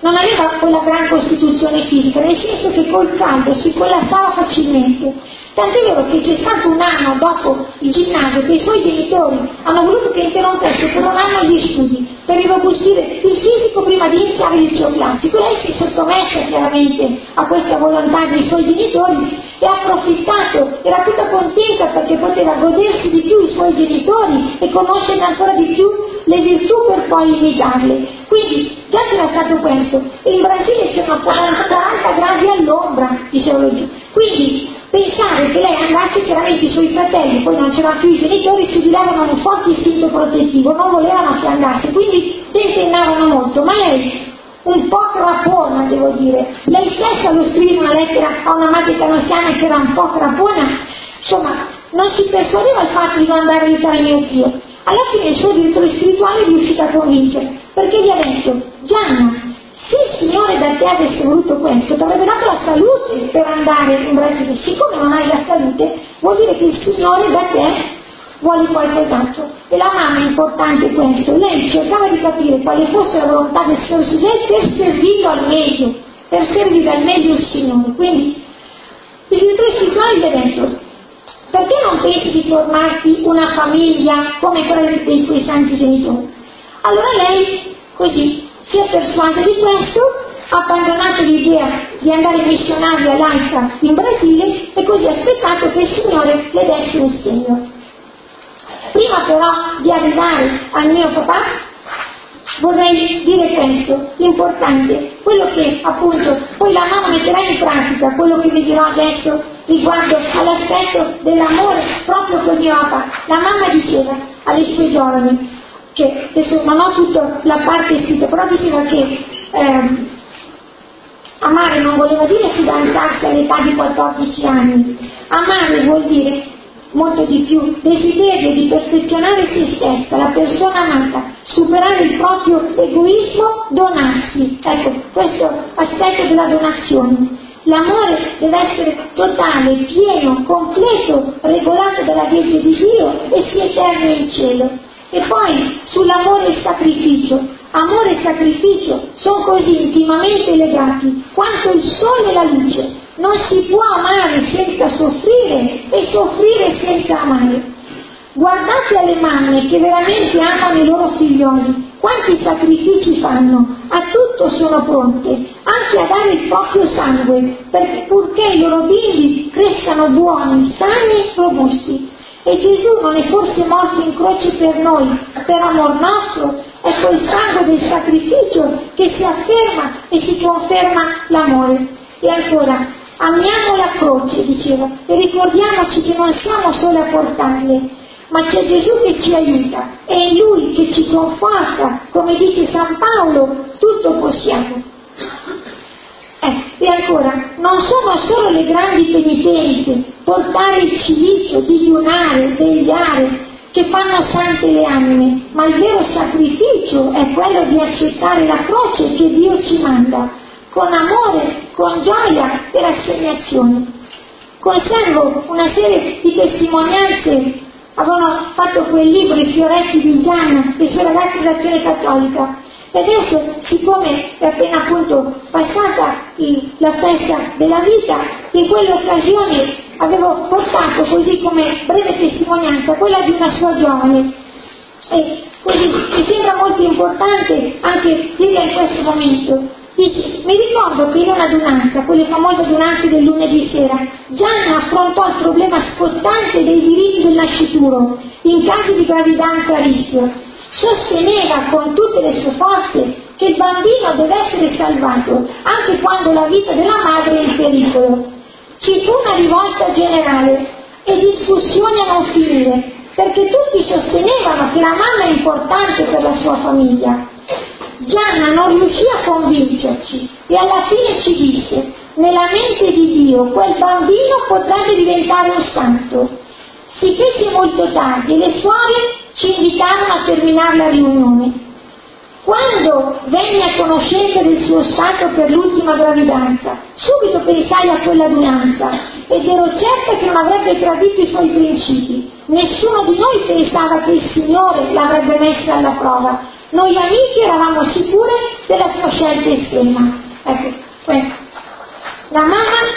non aveva quella gran costituzione fisica, nel senso che col caldo si collassava facilmente. Tant'è vero che c'è stato un anno dopo il ginnasio che i suoi genitori hanno voluto che interrompesse per un anno gli studi per irrobustire il fisico prima di iniziare il liceo classico. Lei si è sottomessa chiaramente a questa volontà dei suoi genitori e ha approfittato, era tutta contenta perché poteva godersi di più i suoi genitori e conoscerne ancora di più le virtù per poi imitarle. Quindi già c'era stato questo, e in Brasile c'erano quaranta gradi all'ombra, dicevano giù. Quindi pensare che lei andasse, chiaramente i suoi fratelli, poi non c'erano più i genitori, si udilavano un forte istinto protettivo, non volevano che andasse, quindi tentennavano molto, ma lei, un po' crapona devo dire, lei stessa lo scrive una lettera a una madre canosiana che era un po' crapona, insomma non si persuadeva il fatto di non andare a aiutare mio zio. Alla fine il suo direttore spirituale è riuscito a convincere, perché gli ha detto: Gianna, se il Signore da te avesse voluto questo, ti avrebbe dato la salute per andare in Brasile. Siccome non hai la salute, vuol dire che il Signore da te vuole qualcos'altro. E la mamma è importante questo. Lei cercava di capire quale fosse la volontà del Signore su lei per servirlo al meglio, per servire al meglio il Signore. Quindi il direttore spirituale gli ha detto: perché non pensi di formarti una famiglia come quella dei tuoi santi genitori? Allora lei, così, si è persuasa di questo, ha abbandonato l'idea di andare missionaria laica in Brasile e così ha aspettato che il Signore le desse un segno. Prima però di arrivare al mio papà vorrei dire questo, importante, quello che appunto poi la mamma metterà in pratica, quello che vi dirò adesso riguardo all'aspetto dell'amore proprio con mio papà. La mamma diceva alle sue giovani, che adesso non ho tutta la parte scritta, però diceva che ehm, amare non voleva dire fidanzarsi all'età di quattordici anni, amare vuol dire molto di più, desiderio di perfezionare se stessa, la persona amata, superare il proprio egoismo, donarsi. Ecco, questo aspetto della donazione. L'amore deve essere totale, pieno, completo, regolato dalla legge di Dio e si eterna in cielo. E poi sull'amore e il sacrificio. Amore e sacrificio sono così intimamente legati quanto il sole e la luce. Non si può amare senza soffrire e soffrire senza amare. Guardate alle mamme che veramente amano i loro figlioli, quanti sacrifici fanno, a tutto sono pronte, anche a dare il proprio sangue, perché purché i loro bimbi crescano buoni, sani e robusti. E Gesù non è forse morto in croce per noi, per amor nostro? È col sangue del sacrificio che si afferma e si conferma l'amore. E ancora, amiamo la croce, diceva, e ricordiamoci che non siamo soli a portarle, ma c'è Gesù che ci aiuta, è Lui che ci conforta, come dice San Paolo, tutto possiamo. Eh, e ancora, non sono solo le grandi penitenze, portare il cilicio, digiunare, vegliare, che fanno sante le anime, ma il vero sacrificio è quello di accettare la croce che Dio ci manda, con amore, con gioia e rassegnazione. Conservo una serie di testimonianze, avevano fatto quel libro, I fioretti di Gianna, dei suoi ragazzi dell'Azione Cattolica, e adesso, siccome è appena appunto passata il, la festa della vita, in quell'occasione avevo portato così come breve testimonianza quella di una sua giovane. E così mi sembra molto importante anche dirla in questo momento. Dice, mi ricordo che in un'adunanza, quelle famose adunanze del lunedì sera, Gianna affrontò il problema scottante dei diritti del nascituro in caso di gravidanza a rischio. Sosteneva con tutte le sue forze che il bambino deve essere salvato anche quando la vita della madre è in pericolo. Ci fu una rivolta generale e discussioni a non finire, perché tutti sostenevano che la mamma è importante per la sua famiglia. Gianna non riuscì a convincerci e alla fine ci disse: nella mente di Dio quel bambino potrebbe diventare un santo. Si fece molto tardi e le suore ci invitarono a terminare la riunione. Quando venni a conoscenza del suo stato per l'ultima gravidanza, subito pensai a quell'adunanza ed ero certa che non avrebbe tradito i suoi principi. Nessuno di noi pensava che il Signore l'avrebbe messa alla prova. Noi amiche eravamo sicure della sua scelta estrema. Ecco, questo. La mamma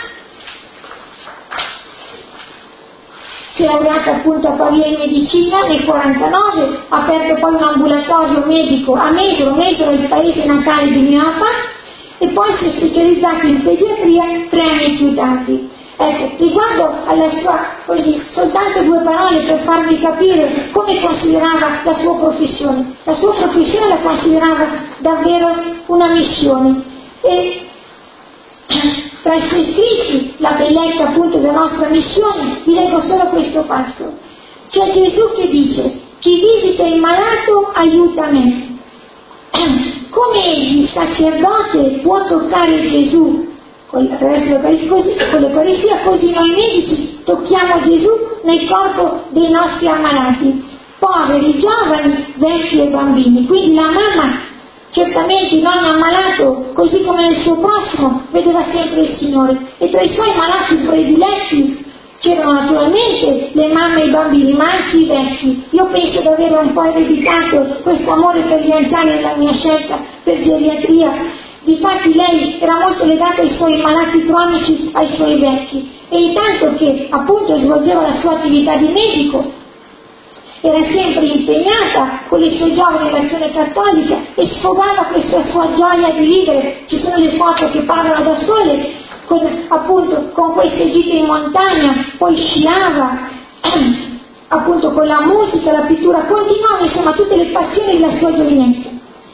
si è laureata appunto a Pavia in medicina nel quarantanove, ha aperto poi un ambulatorio medico a Mesolo, Mesolo è il paese natale di mio papà, e poi si è specializzata in pediatria tre anni più tardi. Ecco, riguardo alla sua, così, soltanto due parole per farvi capire come considerava la sua professione. La sua professione la considerava davvero una missione. E tra i suoi scritti, la bellezza appunto della nostra missione, vi leggo solo questo passo. C'è Gesù che dice: chi visita il malato aiuta me. Come egli, il sacerdote, può toccare Gesù con l'Eucaristia, così noi medici tocchiamo Gesù nel corpo dei nostri ammalati, poveri, giovani, vecchi e bambini. Quindi la mamma, certamente in ogni ammalato, così come nel suo prossimo, vedeva sempre il Signore, e tra i suoi malati prediletti c'erano naturalmente le mamme e i bambini, ma anche i vecchi. Io penso di avere un po' ereditato questo amore per gli anziani nella mia scelta per geriatria. Difatti lei era molto legata ai suoi malati cronici, ai suoi vecchi, e intanto che appunto svolgeva la sua attività di medico, era sempre impegnata con le sue giovani nell'azione cattolica e sfogava questa sua gioia di vivere. Ci sono le foto che parlano da sole, con, appunto con queste gite in montagna, poi sciava, appunto con la musica, la pittura, continuava insomma tutte le passioni della sua giovinezza.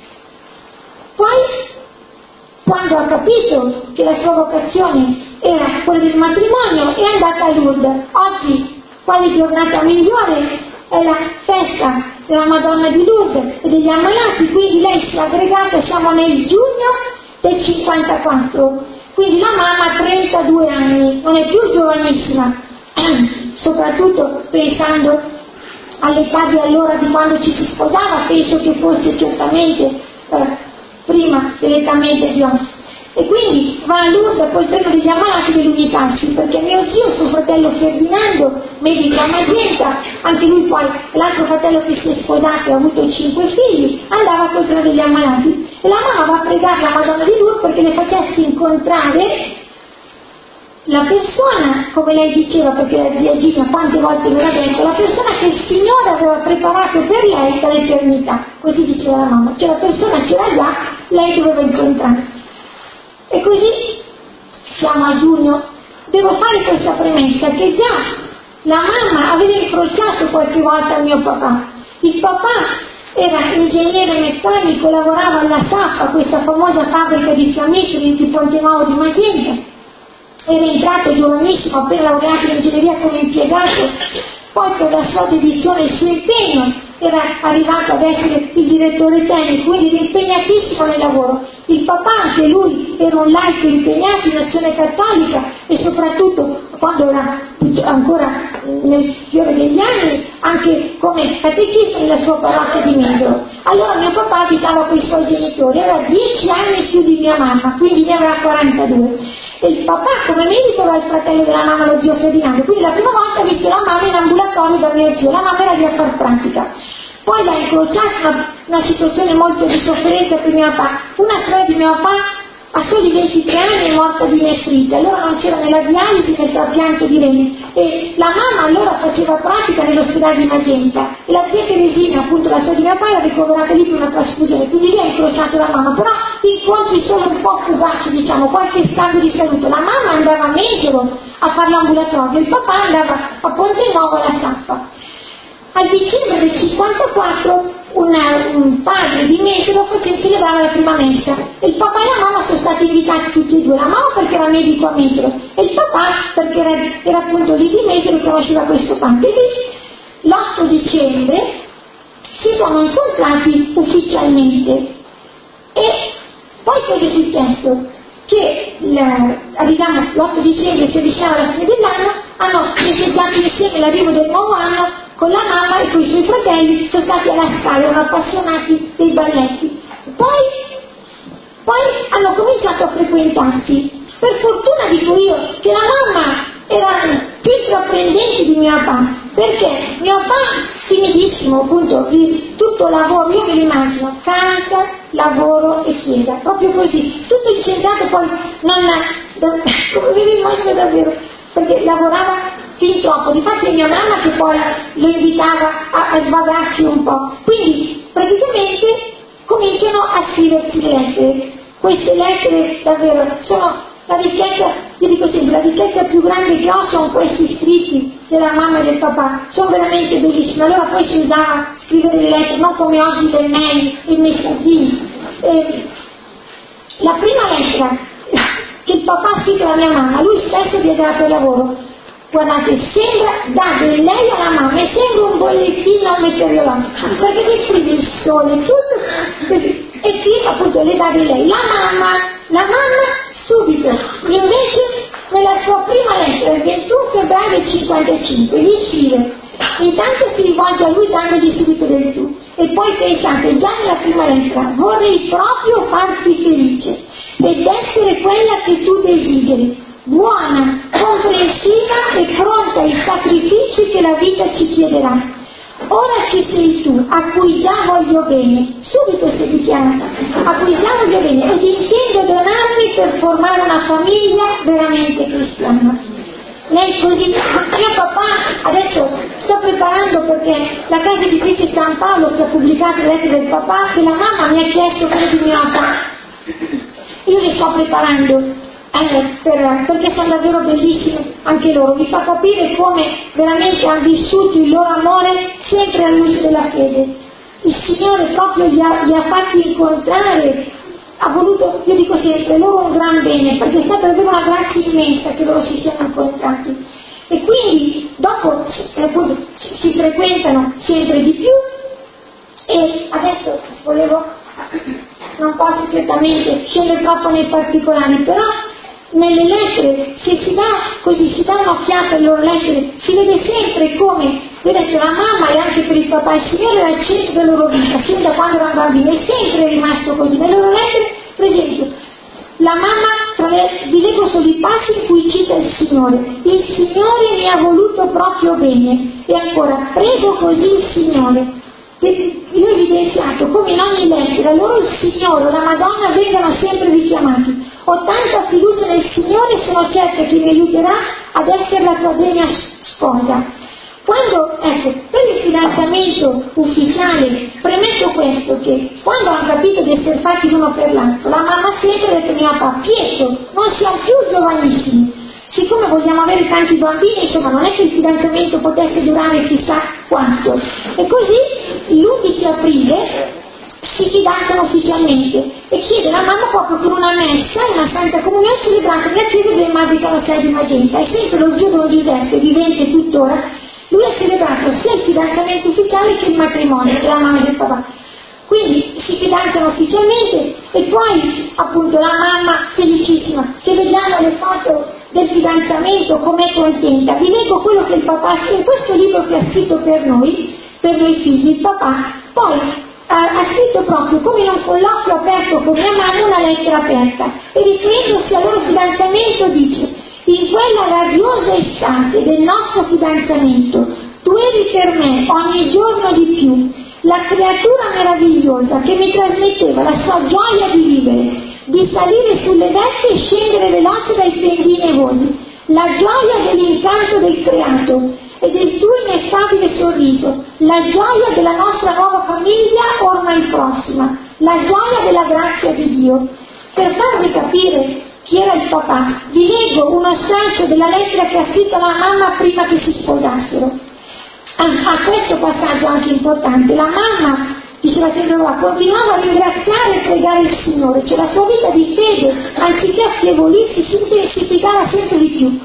Poi, quando ha capito che la sua vocazione era quella del matrimonio, è andata a Lourdes. Oggi, quale giornata migliore, è la festa della Madonna di Lourdes e degli ammalati, quindi lei si è aggregata, siamo nel giugno del cinquantaquattro, quindi la mamma ha trentadue anni, non è più giovanissima, soprattutto pensando all'età di allora, di quando ci si sposava, penso che fosse certamente eh, prima dell'età media di oggi. E quindi va a Lourdes col treno degli ammalati dell'Unitarsi, perché mio zio, suo fratello Ferdinando, medico a Magenta, anche lui poi, l'altro fratello che si è sposato e ha avuto cinque figli, andava col treno degli ammalati. E la mamma va a pregare la Madonna di Lourdes perché le facesse incontrare la persona, come lei diceva, perché la zia Gina quante volte me l'ha detto, la persona che il Signore aveva preparato per lei dall'eternità, così diceva la mamma, cioè la persona c'era già, lei doveva incontrare. E così siamo a giugno. Devo fare questa premessa che già la mamma aveva incrociato qualche volta il mio papà. Il papà era ingegnere meccanico, lavorava alla Saffa, questa famosa fabbrica di fiammiferi di Ponte Nuovo di Magenta. Era entrato giovanissimo, appena laureato in ingegneria come impiegato, poi per la sua dedizione e il suo impegno era arrivato ad essere il direttore tecnico, quindi era impegnatissimo nel lavoro. Il papà, anche lui, era un laico impegnato in azione cattolica e soprattutto quando era ancora nel fiore degli anni, anche come catechista nella sua parrocchia di Mesolo. Allora mio papà abitava con i suoi genitori, aveva dieci anni più di mia mamma, quindi ne aveva quarantadue. E il papà come medico era il fratello della mamma, lo zio Ferdinando, quindi la prima volta ha visto la mamma in ambulatorio da mio zio, la mamma era di a far pratica. Poi l'ha incrociata una, una situazione molto di sofferenza per mio papà, una sorella di mio papà a soli ventitré anni è morta di nefrite, allora non c'era né la dialisi né il trapianto di reni, e la mamma allora faceva pratica nell'ospedale di Magenta e la zia Teresina, appunto la sorella di mio papà, era ricoverata lì per una trasfusione, quindi lì ha incrociato la mamma, però incontri solo un po' fugaci, diciamo, qualche scambio di saluto. La mamma andava a Mesolo a fare l'ambulatorio, il papà andava a Ponte Nuovo alla Saffa. Al dicembre del cinquantaquattro una, un padre di Mesolo celebrava la prima messa e il papà e la mamma sono stati invitati tutti e due, la mamma perché era medico a Mesolo e il papà perché era, era appunto lì di Mesolo e conosceva questo padre. E lì l'otto dicembre si sono incontrati ufficialmente e poi cosa è successo? Che arriviamo l'otto dicembre, si avvicinava alla fine dell'anno, hanno festeggiato insieme l'arrivo del nuovo anno con la mamma e con i suoi fratelli, sono stati alla Scala, erano appassionati dei balletti. Poi, poi hanno cominciato a frequentarsi. Per fortuna, dico io, che la mamma era più intraprendenti di mio papà, perché mio papà timidissimo, appunto, di tutto lavoro, io me lo immagino, canta, lavoro e chiesa, proprio così, tutto incentrato, poi non, non come me lo immagino davvero, perché lavorava fin troppo, difatti è mia mamma che poi lo invitava a, a svagarsi un po', quindi praticamente cominciano a scriversi le lettere. Queste lettere davvero sono la ricchezza, io dico sempre, la ricchezza più grande che ho sono questi scritti della mamma e del papà, sono veramente bellissimi. Allora poi si usava scrivere le lettere, non come oggi le mail, i messaggini. Eh, la prima lettera che il papà ha scritto alla mia mamma, lui stesso viaggiava per lavoro, guardate, sembra da lei alla mamma e sembra un bollettino meteorologico, perché descrive il sole, tutto, e firma appunto le dà di lei. La mamma, la mamma subito, invece nella sua prima lettera, il ventuno febbraio cinquantacinque, gli scrive, intanto si rivolge a lui dandogli subito del tu, e poi pensate, già nella prima lettera, vorrei proprio farti felice ed essere quella che tu desideri, buona, comprensiva e pronta ai sacrifici che la vita ci chiederà. Ora ci sei tu, a cui già voglio bene, subito si è dichiarata, a cui già voglio bene, ed intendo donarmi per formare una famiglia veramente cristiana. Lei così, mio papà, adesso sto preparando perché la casa editrice San Paolo che ha pubblicato le lettere del papà, che la mamma mi ha chiesto quello di mio papà, io le sto preparando. Eh, per, perché sono davvero bellissime anche loro, vi fa capire come veramente hanno vissuto il loro amore sempre alla luce della fede. Il Signore proprio li ha, li ha fatti incontrare, ha voluto, io dico sempre, loro un gran bene, perché è stata davvero una grazia immensa che loro si siano incontrati. E quindi dopo eh, si, si frequentano sempre di più, e adesso volevo, non posso certamente scendere troppo nei particolari, però nelle lettere, se si dà così, si dà un'occhiata alle loro lettere, si vede sempre come, vedete, la mamma e anche per il papà, il Signore era il centro della loro vita, sin da quando erano bambini, è sempre rimasto così. Nelle loro lettere, per esempio, la mamma, tra le, vi leggo solo i passi in cui cita il Signore, il Signore mi ha voluto proprio bene, e ancora, prego così il Signore. Io ho evidenziato come in ogni lettera loro il Signore o la Madonna vengano sempre richiamati. Ho tanta fiducia nel Signore e sono certa che mi aiuterà ad essere la tua degna sposa. Quando, ecco, per il fidanzamento ufficiale, premetto questo, che quando hanno capito di essere fatti l'uno per l'altro, la mamma sempre ha detto a mio papà, Pietro, non siamo più giovanissimi. Siccome vogliamo avere tanti bambini, insomma, non è che il fidanzamento potesse durare chissà quanto. E così, l'undici aprile, si fidanzano ufficialmente e chiede la mamma proprio per una messa, una santa comunione celebrata nella chiesa del Madricano sei di Magenta. E sempre lo zio Don Giuseppe, vivente tuttora, lui ha celebrato sia il fidanzamento ufficiale che il matrimonio della mamma e del papà. Quindi si fidanzano ufficialmente e poi appunto la mamma felicissima. Se vediamo le foto del fidanzamento, com'è contenta, vi leggo quello che il papà, in questo libro che ha scritto per noi, per noi figli, il papà poi ha, ha scritto proprio come in un colloquio aperto con mia mamma una lettera aperta, e riferendosi al loro fidanzamento dice: in quella radiosa estate del nostro fidanzamento tu eri per me ogni giorno di più la creatura meravigliosa che mi trasmetteva la sua gioia di vivere, di salire sulle vette e scendere veloce dai pendii nevosi, la gioia dell'incanto del creato e del tuo ineffabile sorriso, la gioia della nostra nuova famiglia ormai prossima, la gioia della grazia di Dio. Per farvi capire chi era il papà, vi leggo uno stralcio della lettera che ha scritto la mamma prima che si sposassero. A ah, questo passaggio anche importante, la mamma, diceva sempre qua, continuava a ringraziare e pregare il Signore, cioè la sua vita di fede, anziché affievolirsi, si intensificava sempre di più.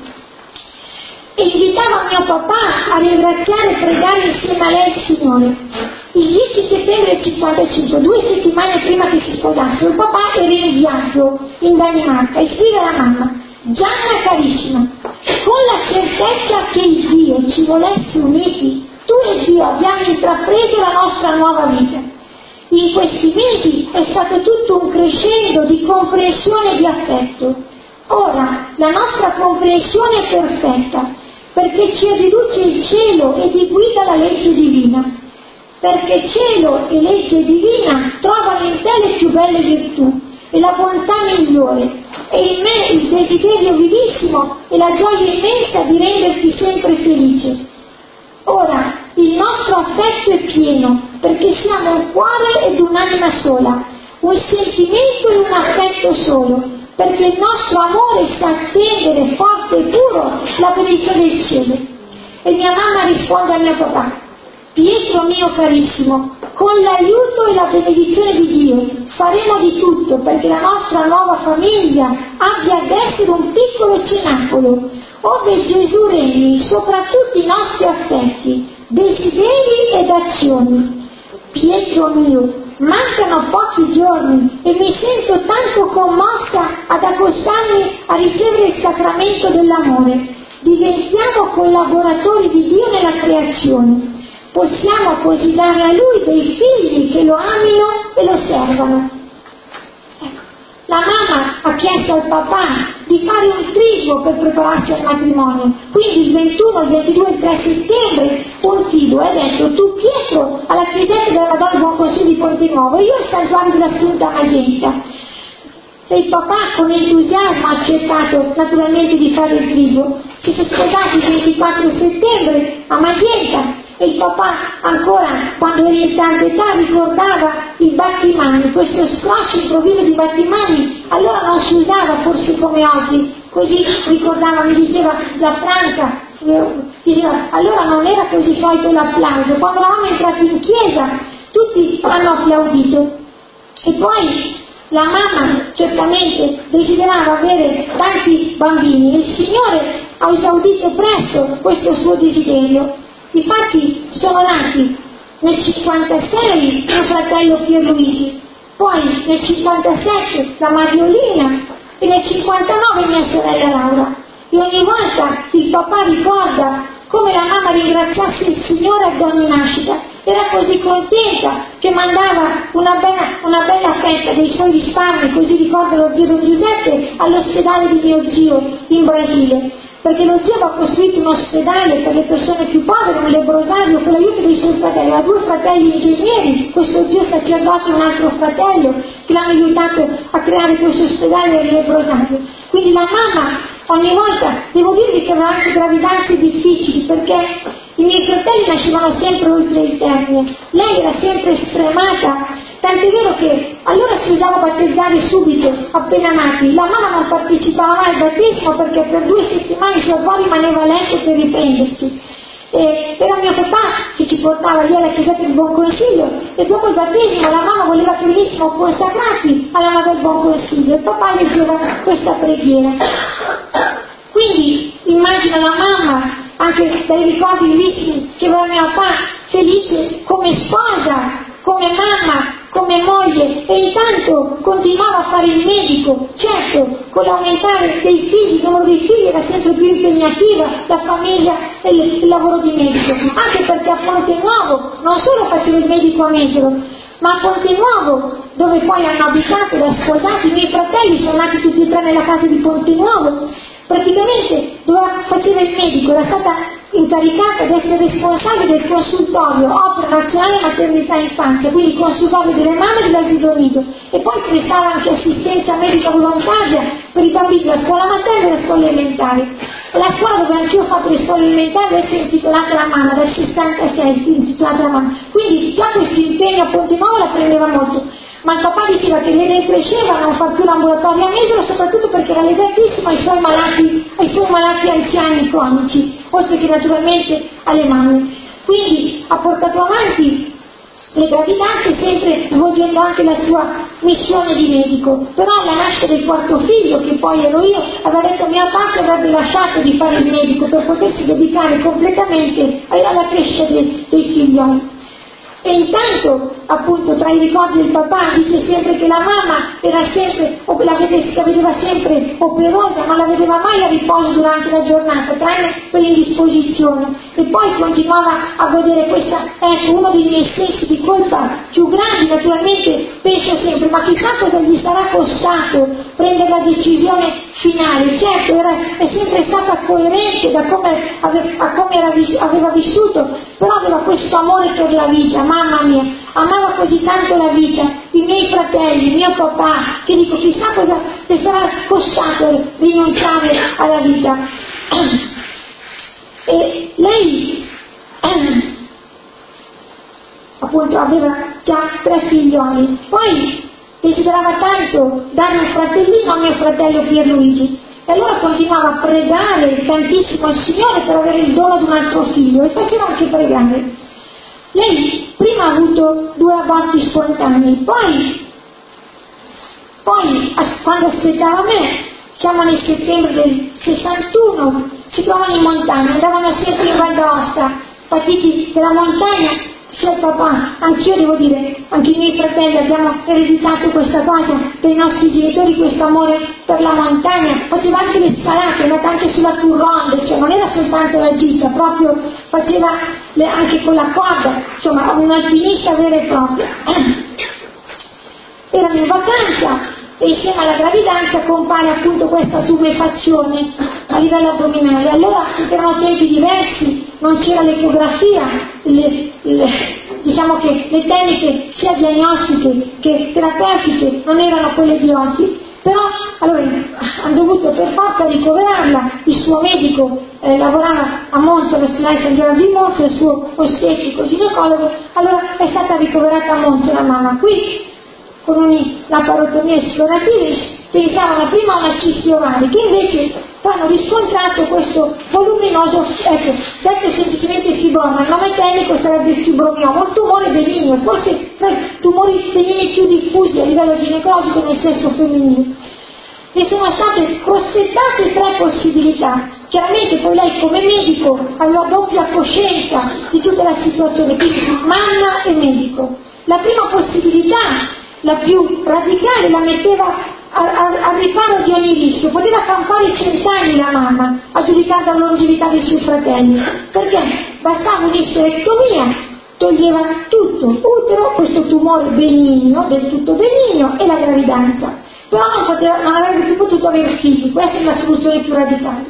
E invitava mio papà a ringraziare e pregare insieme a lei il Signore. Il dieci settembre cinquantacinque, due settimane prima che si sposassero, il papà era in viaggio in Danimarca e scrive alla mamma: Gianna carissima, con la certezza che il Dio ci volesse uniti, tu e Dio abbiamo intrapreso la nostra nuova vita. In questi mesi è stato tutto un crescendo di comprensione e di affetto. Ora la nostra comprensione è perfetta, perché ci riduce il cielo e ti guida la legge divina. Perché cielo e legge divina trovano in te le più belle virtù e la bontà migliore, e in me il desiderio vivissimo e la gioia immensa di renderti sempre felice. Ora, il nostro affetto è pieno, perché siamo un cuore ed un'anima sola, un sentimento e un affetto solo, perché il nostro amore sa attendere forte e puro la benedizione del cielo. E mia mamma risponde a mio papà: Pietro mio carissimo, con l'aiuto e la benedizione di Dio faremo di tutto perché la nostra nuova famiglia abbia ad essere un piccolo cenacolo, ove Gesù regni sopra tutti i nostri affetti, desideri ed azioni. Pietro mio, mancano pochi giorni e mi sento tanto commossa ad accostarmi a ricevere il sacramento dell'amore. Diventiamo collaboratori di Dio nella creazione. Possiamo così dare a Lui dei figli che lo amino e lo servano. Ecco. La mamma ha chiesto al papà di fare un triduo per prepararsi al matrimonio, quindi il ventuno, il ventidue e il tre settembre un triduo, e ha detto: tu Pietro alla chiesetta della Madonna del Buon Consiglio di Ponte Nuovo e io al Santuario dell'Assunta Magenta. E il papà con entusiasmo ha accettato naturalmente di fare il triduo. Si sono sposati il ventiquattro settembre a Magenta. E il papà ancora, quando era in tanta età, ricordava i battimani, questo scroscio improvviso di battimani. Allora non si usava forse come oggi, così ricordava, mi diceva la Franca, diceva, allora non era così solito l'applauso. Quando eravamo entrati in chiesa tutti hanno applaudito. E poi la mamma certamente desiderava avere tanti bambini e il Signore ha esaudito presto questo suo desiderio. Infatti sono nati nel cinquantasei mio fratello Pierluigi, poi nel cinquantasette la Mariolina e nel cinquantanove mia sorella Laura. E ogni volta il papà ricorda come la mamma ringraziasse il Signore ad ogni nascita. Era così contenta che mandava una bella, una bella fetta dei suoi risparmi, così ricorda lo zio Don Giuseppe, all'ospedale di mio zio in Brasile. Perché lo zio aveva costruito un ospedale per le persone più povere, un lebbrosario, con l'aiuto dei suoi fratelli. Ha due fratelli ingegneri, questo zio sacerdote e un altro fratello, che l'hanno aiutato a creare questo ospedale del lebbrosario. Quindi la mamma, ogni volta, devo dirvi che aveva anche gravidanze difficili, perché i miei fratelli nascevano sempre oltre il termine. Lei era sempre stremata, tant'è vero che allora si usava battezzare subito, appena nati. La mamma non partecipava mai al battesimo perché per due settimane suo papà rimaneva a letto per riprendersi. E era mio papà che ci portava lì alla chiesetta del Buon Consiglio, e dopo il battesimo la mamma voleva che venissimo consacrati alla Madonna del Buon Consiglio, e il papà leggeva questa preghiera. Quindi immagino la mamma, anche dai ricordi vivissimi che aveva mio papà, felice come sposa, come mamma, come moglie, e intanto continuava a fare il medico. Certo, con l'aumentare dei figli, il numero dei figli era sempre più impegnativa la famiglia e il, il lavoro di medico, anche perché a Ponte Nuovo non solo faceva il medico a Mesero, ma a Ponte Nuovo, dove poi hanno abitato da sposati, i miei fratelli sono nati tutti e tre nella casa di Ponte Nuovo. Praticamente dove faceva il medico, era stata incaricata di essere responsabile del consultorio Opera Nazionale Maternità e Infanzia, quindi consultorio delle mamme e dell'asilo nido, e poi prestava anche assistenza medica volontaria per i bambini della scuola materna e della scuola elementare. E la scuola dove anch'io ho fatto le scuole elementari adesso è intitolata La Mamma, dal sessantasei è intitolata La Mamma, quindi già questo impegno a Ponte Nuovo la prendeva molto. Ma il papà diceva che le cresceva a non far più l'ambulatorio a Mesero, soprattutto perché era legatissimo ai suoi malati, ai suoi malati anziani cronici, oltre che naturalmente alle mamme. Quindi ha portato avanti le gravidanze, sempre svolgendo anche la sua missione di medico. Però alla nascita del quarto figlio, che poi ero io, aveva detto a mio papà che avrebbe lasciato di fare il medico per potersi dedicare completamente alla crescita dei, dei figlioli. E intanto, appunto, tra i ricordi del papà dice sempre che la mamma era sempre, o la, vede, la vedeva sempre operosa, non la vedeva mai a riposo durante la giornata, tranne per indisposizione. E poi continuava a vedere questa, ecco, uno dei miei sensi di colpa più grandi, naturalmente penso sempre, ma chissà cosa gli sarà costato prendere la decisione finale. Certo, era, è sempre stata coerente da come, ave, a come era, aveva vissuto, però aveva questo amore per la vita. Mamma mia, amava così tanto la vita, i miei fratelli, mio papà, che dico chissà cosa le sarà costato rinunciare alla vita. E lei appunto aveva già tre figlioli, poi desiderava tanto dare un fratellino a mio fratello Pierluigi, e allora continuava a pregare tantissimo il Signore per avere il dono di un altro figlio, e faceva anche pregare. Lei prima ha avuto due aborti spontanei, poi, poi quando aspettava me, siamo nel settembre del sessantuno, si trovano in montagna, andavano sempre in Val d'Aosta, partiti dalla montagna. Cioè papà, anch'io devo dire, anche i miei fratelli abbiamo ereditato questa cosa dai nostri genitori, questo amore per la montagna. Faceva anche le scalate, andava anche sulla Turronde, cioè non era soltanto la gita, proprio faceva le, anche con la corda, insomma un alpinista vero e proprio. Erano in vacanza e insieme alla gravidanza compare appunto questa tumefazione a livello addominale. Allora erano tempi diversi, non c'era l'ecografia, le, le, diciamo che le tecniche sia diagnostiche che terapeutiche non erano quelle di oggi, però allora hanno dovuto per forza ricoverarla. Il suo medico eh, lavorava a Monza, all'ospedale San Giovanni di Monza, il suo ostetrico ginecologo, allora è stata ricoverata a Monza la mamma. Qui con una laparotomia esplorativa pensavano prima a una cisti ovari, che invece hanno riscontrato questo voluminoso, ecco, detto semplicemente fibroma, il nome tecnico sarebbe fibromioma, un tumore benigno, forse tra i tumori benigni più diffusi a livello ginecologico nel sesso femminile. Ne sono state prospettate tre possibilità. Chiaramente poi lei come medico aveva doppia coscienza di tutta la situazione, quindi mamma e medico. La prima possibilità, la più radicale, la metteva al riparo di ogni rischio, poteva campare cent'anni la mamma, aggiudicando la longevità dei suoi fratelli, perché bastava un'isterectomia, toglieva tutto, utero, questo tumore benigno, del tutto benigno, e la gravidanza, però non, poteva, non avrebbe più potuto avere figli. Questa è la soluzione più radicale.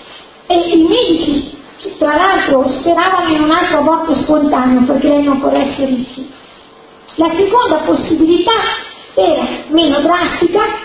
E i medici, tra l'altro, speravano in un altro aborto spontaneo perché lei non corresse rischi. La seconda possibilità era meno drastica,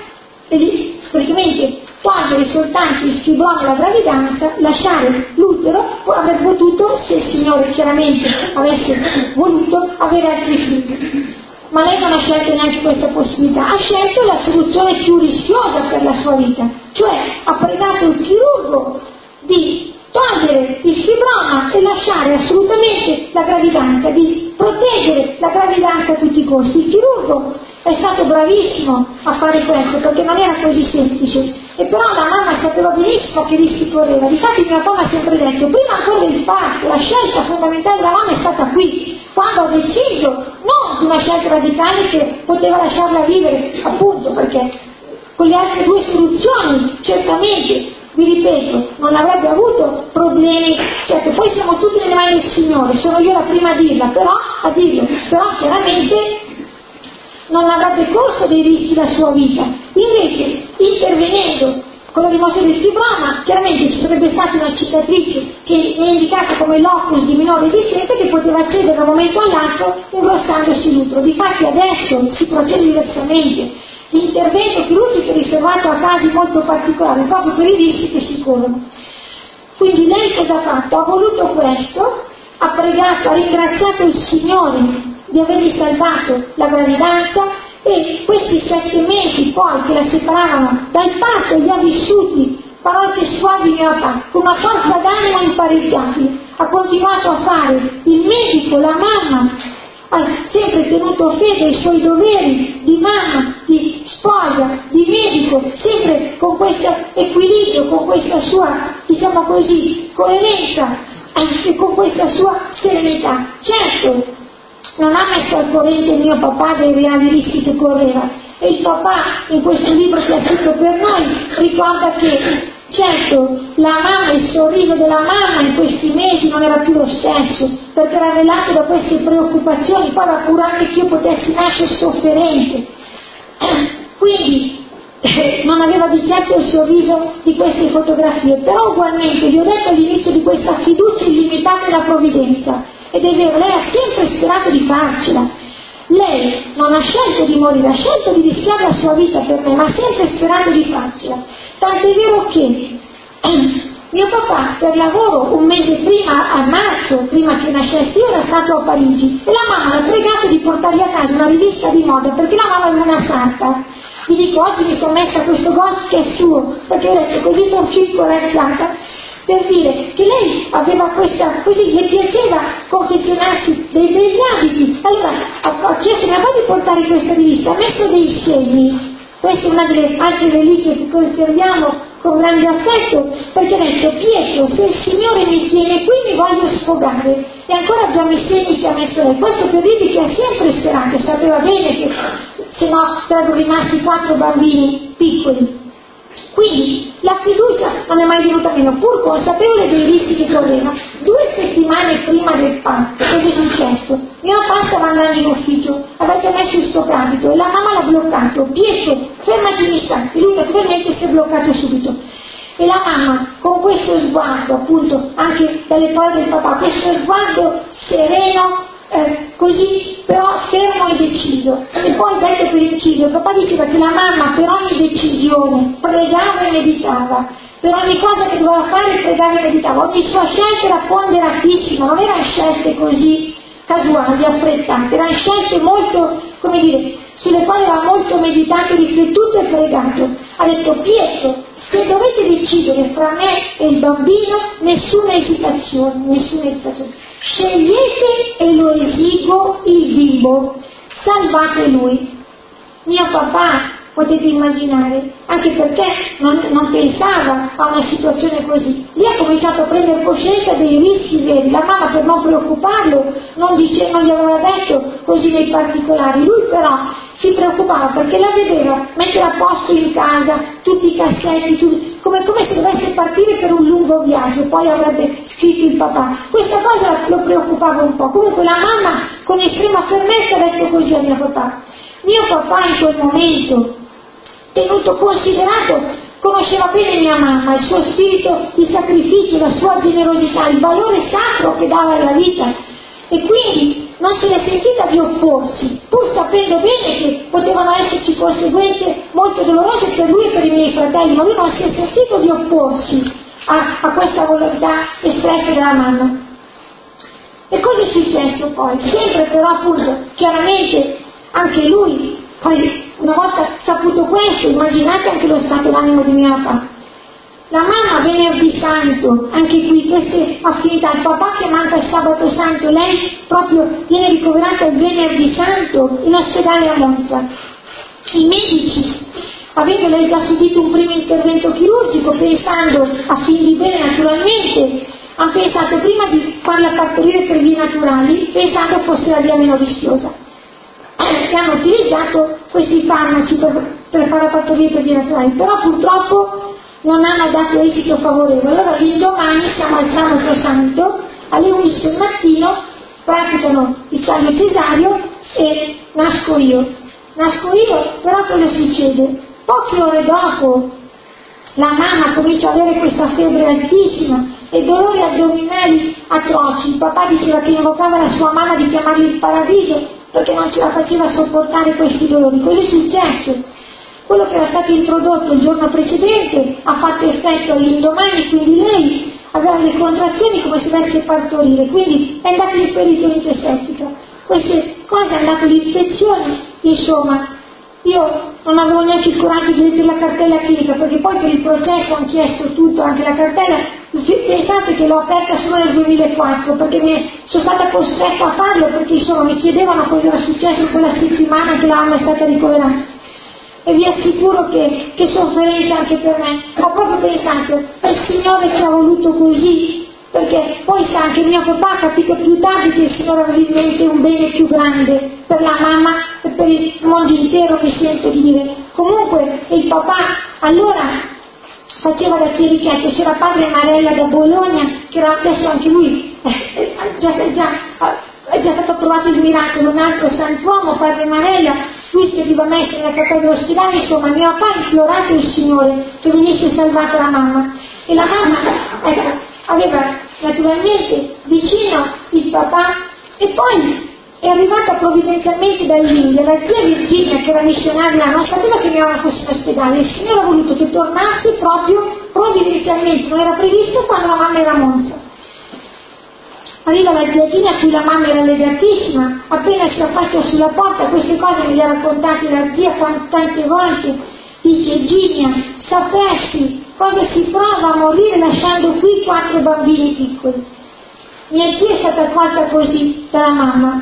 e praticamente togliere soltanto il fibroma alla gravidanza, lasciare l'utero, poi avrebbe potuto, se il Signore chiaramente avesse voluto, avere altri figli. Ma lei non ha scelto neanche questa possibilità, ha scelto la soluzione più rischiosa per la sua vita, cioè ha pregato il chirurgo di togliere il fibroma e lasciare assolutamente la gravidanza, di proteggere la gravidanza a tutti i costi. Il chirurgo è stato bravissimo a fare questo perché non era così semplice, e però la mamma sapeva benissimo che rischi correva. Difatti mio papà mi ha sempre detto, prima ancora del parto, la scelta fondamentale della mamma è stata qui, quando ho deciso non di una scelta radicale che poteva lasciarla vivere, appunto perché con le altre due soluzioni certamente, vi ripeto, non avrebbe avuto problemi. Certo, poi siamo tutti nelle mani del Signore, sono io la prima a dirla, però a dirlo, però chiaramente non avrebbe corso dei rischi la sua vita. Invece, intervenendo con la rimozione del fibroma, chiaramente ci sarebbe stata una cicatrice che è indicata come locus di minore esistenza, che poteva accedere da un momento all'altro ingrossandosi l'utero. Difatti adesso si procede diversamente. L'intervento chirurgico è riservato a casi molto particolari, proprio per i rischi che si corrono. Quindi lei cosa ha fatto? Ha voluto questo, ha pregato, ha ringraziato il Signore di avergli salvato la gravidanza, e questi sette mesi poi che la separavano dal parto li ha vissuti, parole testuali di mio papà, con una forza d'animo impareggiabile. Ha continuato a fare il medico, la mamma, ha sempre tenuto fede ai suoi doveri di mamma, di sposa, di medico, sempre con questo equilibrio, con questa sua, diciamo così, coerenza e con questa sua serenità. Certo, non ha messo al corrente il mio papà dei reali rischi che correva, e il papà in questo libro che ha scritto per noi ricorda che certo la mamma, il sorriso della mamma in questi mesi non era più lo stesso, perché era velato da queste preoccupazioni, poi aveva paura che io potessi nascere sofferente, quindi non aveva di certo il sorriso di queste fotografie. Però ugualmente vi ho detto all'inizio di questa fiducia illimitata nella provvidenza, ed è vero, lei ha sempre sperato di farcela. Lei non ha scelto di morire, ha scelto di rischiare la sua vita per me, ma ha sempre sperato di farcela. Tant'è vero che mio papà per lavoro un mese prima, a marzo, prima che nascessi io, era stato a Parigi, e la mamma l'ha pregato di portargli a casa una rivista di moda, perché la mamma aveva una sarta. Vi dico, oggi mi sono messa questo gossip che è suo, perché ho detto così sono più incorazzata, per dire che lei aveva questa, così le piaceva confezionarsi dei begli abiti. Allora ha, ha chiesto a mia madre di portare questa rivista, ha messo dei segni. Questa è una delle altre reliquie che conserviamo con grande affetto, perché ha detto: Pietro, se il Signore mi tiene qui mi voglio sfogare. E ancora abbiamo i segni che ha messo lei. Questo per dirvi che ha sempre sperato, sapeva bene che se no sarebbero rimasti quattro bambini piccoli. Quindi la fiducia non è mai venuta meno, pur consapevole dei rischi che correva. Due settimane prima del parto, cosa è successo? Mio papà stava andando in ufficio, aveva già messo il suo capito e la mamma l'ha bloccato. Pietro, fermati un istante. Lui naturalmente si è bloccato subito. E la mamma, con questo sguardo, appunto, anche dalle parole del papà, questo sguardo sereno, Eh, così però fermo e deciso. E poi detto per inciso, il papà diceva che la mamma per ogni decisione pregava e meditava, per ogni cosa che doveva fare pregava e meditava, ogni sua scelta era ponderatissima, non erano scelte così casuali, affrettate, erano scelte molto, come dire, sulle quali aveva molto meditato, riflettuto e pregato. Ha detto: Pietro, se dovete decidere fra me e il bambino, nessuna esitazione, nessuna esitazione. Scegliete e lo esigo il bimbo, salvate lui. Mio papà, potete immaginare, anche perché non, non pensava a una situazione così, lì ha cominciato a prendere coscienza dei rischi veri. La mamma, per non preoccuparlo, non, dice, non gli aveva detto così nei particolari, lui però si preoccupava perché la vedeva mettere a posto in casa tutti i cassetti, tutti, come, come se dovesse partire per un lungo viaggio, poi avrebbe scritto il papà. Questa cosa lo preoccupava un po'. Comunque la mamma con estrema fermezza ha detto così a mio papà. Mio papà in quel momento, tenuto considerato, conosceva bene mia mamma, il suo spirito di sacrificio, la sua generosità, il valore sacro che dava alla vita, e quindi non se l'è sentita di opporsi, pur sapendo bene che potevano esserci conseguenze molto dolorose per lui e per i miei fratelli, ma lui non si è sentito di opporsi a, a questa volontà espressa dalla mamma. E cosa è successo poi? Sempre però appunto, chiaramente anche lui, poi una volta saputo questo, immaginate anche lo stato d'animo di mio papà. La mamma venerdì santo, anche qui queste affinità, il papà che manca il sabato santo, lei proprio viene ricoverata il venerdì santo in ospedale a Monza. I medici, avendo lei già subito un primo intervento chirurgico, pensando a figli bene naturalmente, hanno pensato prima di farla partorire per vie naturali, pensando fosse la via meno rischiosa. E hanno utilizzato questi farmaci per, per fare partorire per vie naturali, però purtroppo non hanno dato esito favorevole. Allora l'indomani siamo al sabato santo, alle undici del mattino praticano il taglio cesareo e nasco io. Nasco io, però cosa succede? Poche ore dopo la mamma comincia ad avere questa febbre altissima e dolori addominali atroci. Il papà diceva che invocava la sua mamma di chiamarli il paradiso perché non ce la faceva sopportare questi dolori. Cosa è successo? Quello che era stato introdotto il giorno precedente ha fatto effetto all'indomani, quindi lei aveva le contrazioni come se dovesse partorire, quindi è andato in peritonite settica. Queste cose è andata l'infezione, insomma, io non avevo neanche il coraggio di leggere la cartella clinica, perché poi per il processo hanno chiesto tutto, anche la cartella, pensate che l'ho aperta solo nel duemilaquattro, perché ne sono stata costretta a farlo, perché insomma mi chiedevano cosa era successo quella settimana che la mamma è stata ricoverata. E vi assicuro che, che sofferenza anche per me. Ho proprio pensato, è il Signore che ha voluto così, perché poi sa anche mio papà ha capito più tardi che il Signore aveva in mente un bene più grande per la mamma e per il mondo intero, mi sento dire. Comunque il papà allora faceva da chierichetto, c'era padre Marella da Bologna, che era adesso anche lui, eh, già, già, è già stato provato il miracolo, un altro santuomo, padre Marella, lui serviva messo nella cattedra ospedale, insomma mio papà ha implorato il Signore che venisse salvata la mamma, e la mamma ecco, aveva naturalmente vicino il papà, e poi è arrivata provvidenzialmente dall'India, la zia Virginia, che era missionaria, non sapeva che mia mamma fosse in ospedale, il Signore ha voluto che tornasse proprio provvidenzialmente, non era previsto quando la mamma era a Monza. Arriva la zia Gina, a cui la mamma era legatissima, appena si affaccia sulla porta, queste cose me le ha raccontate la zia tante volte, dice: Gina, sapresti cosa si prova a morire lasciando qui quattro bambini piccoli. Mia zia è stata accolta così dalla mamma.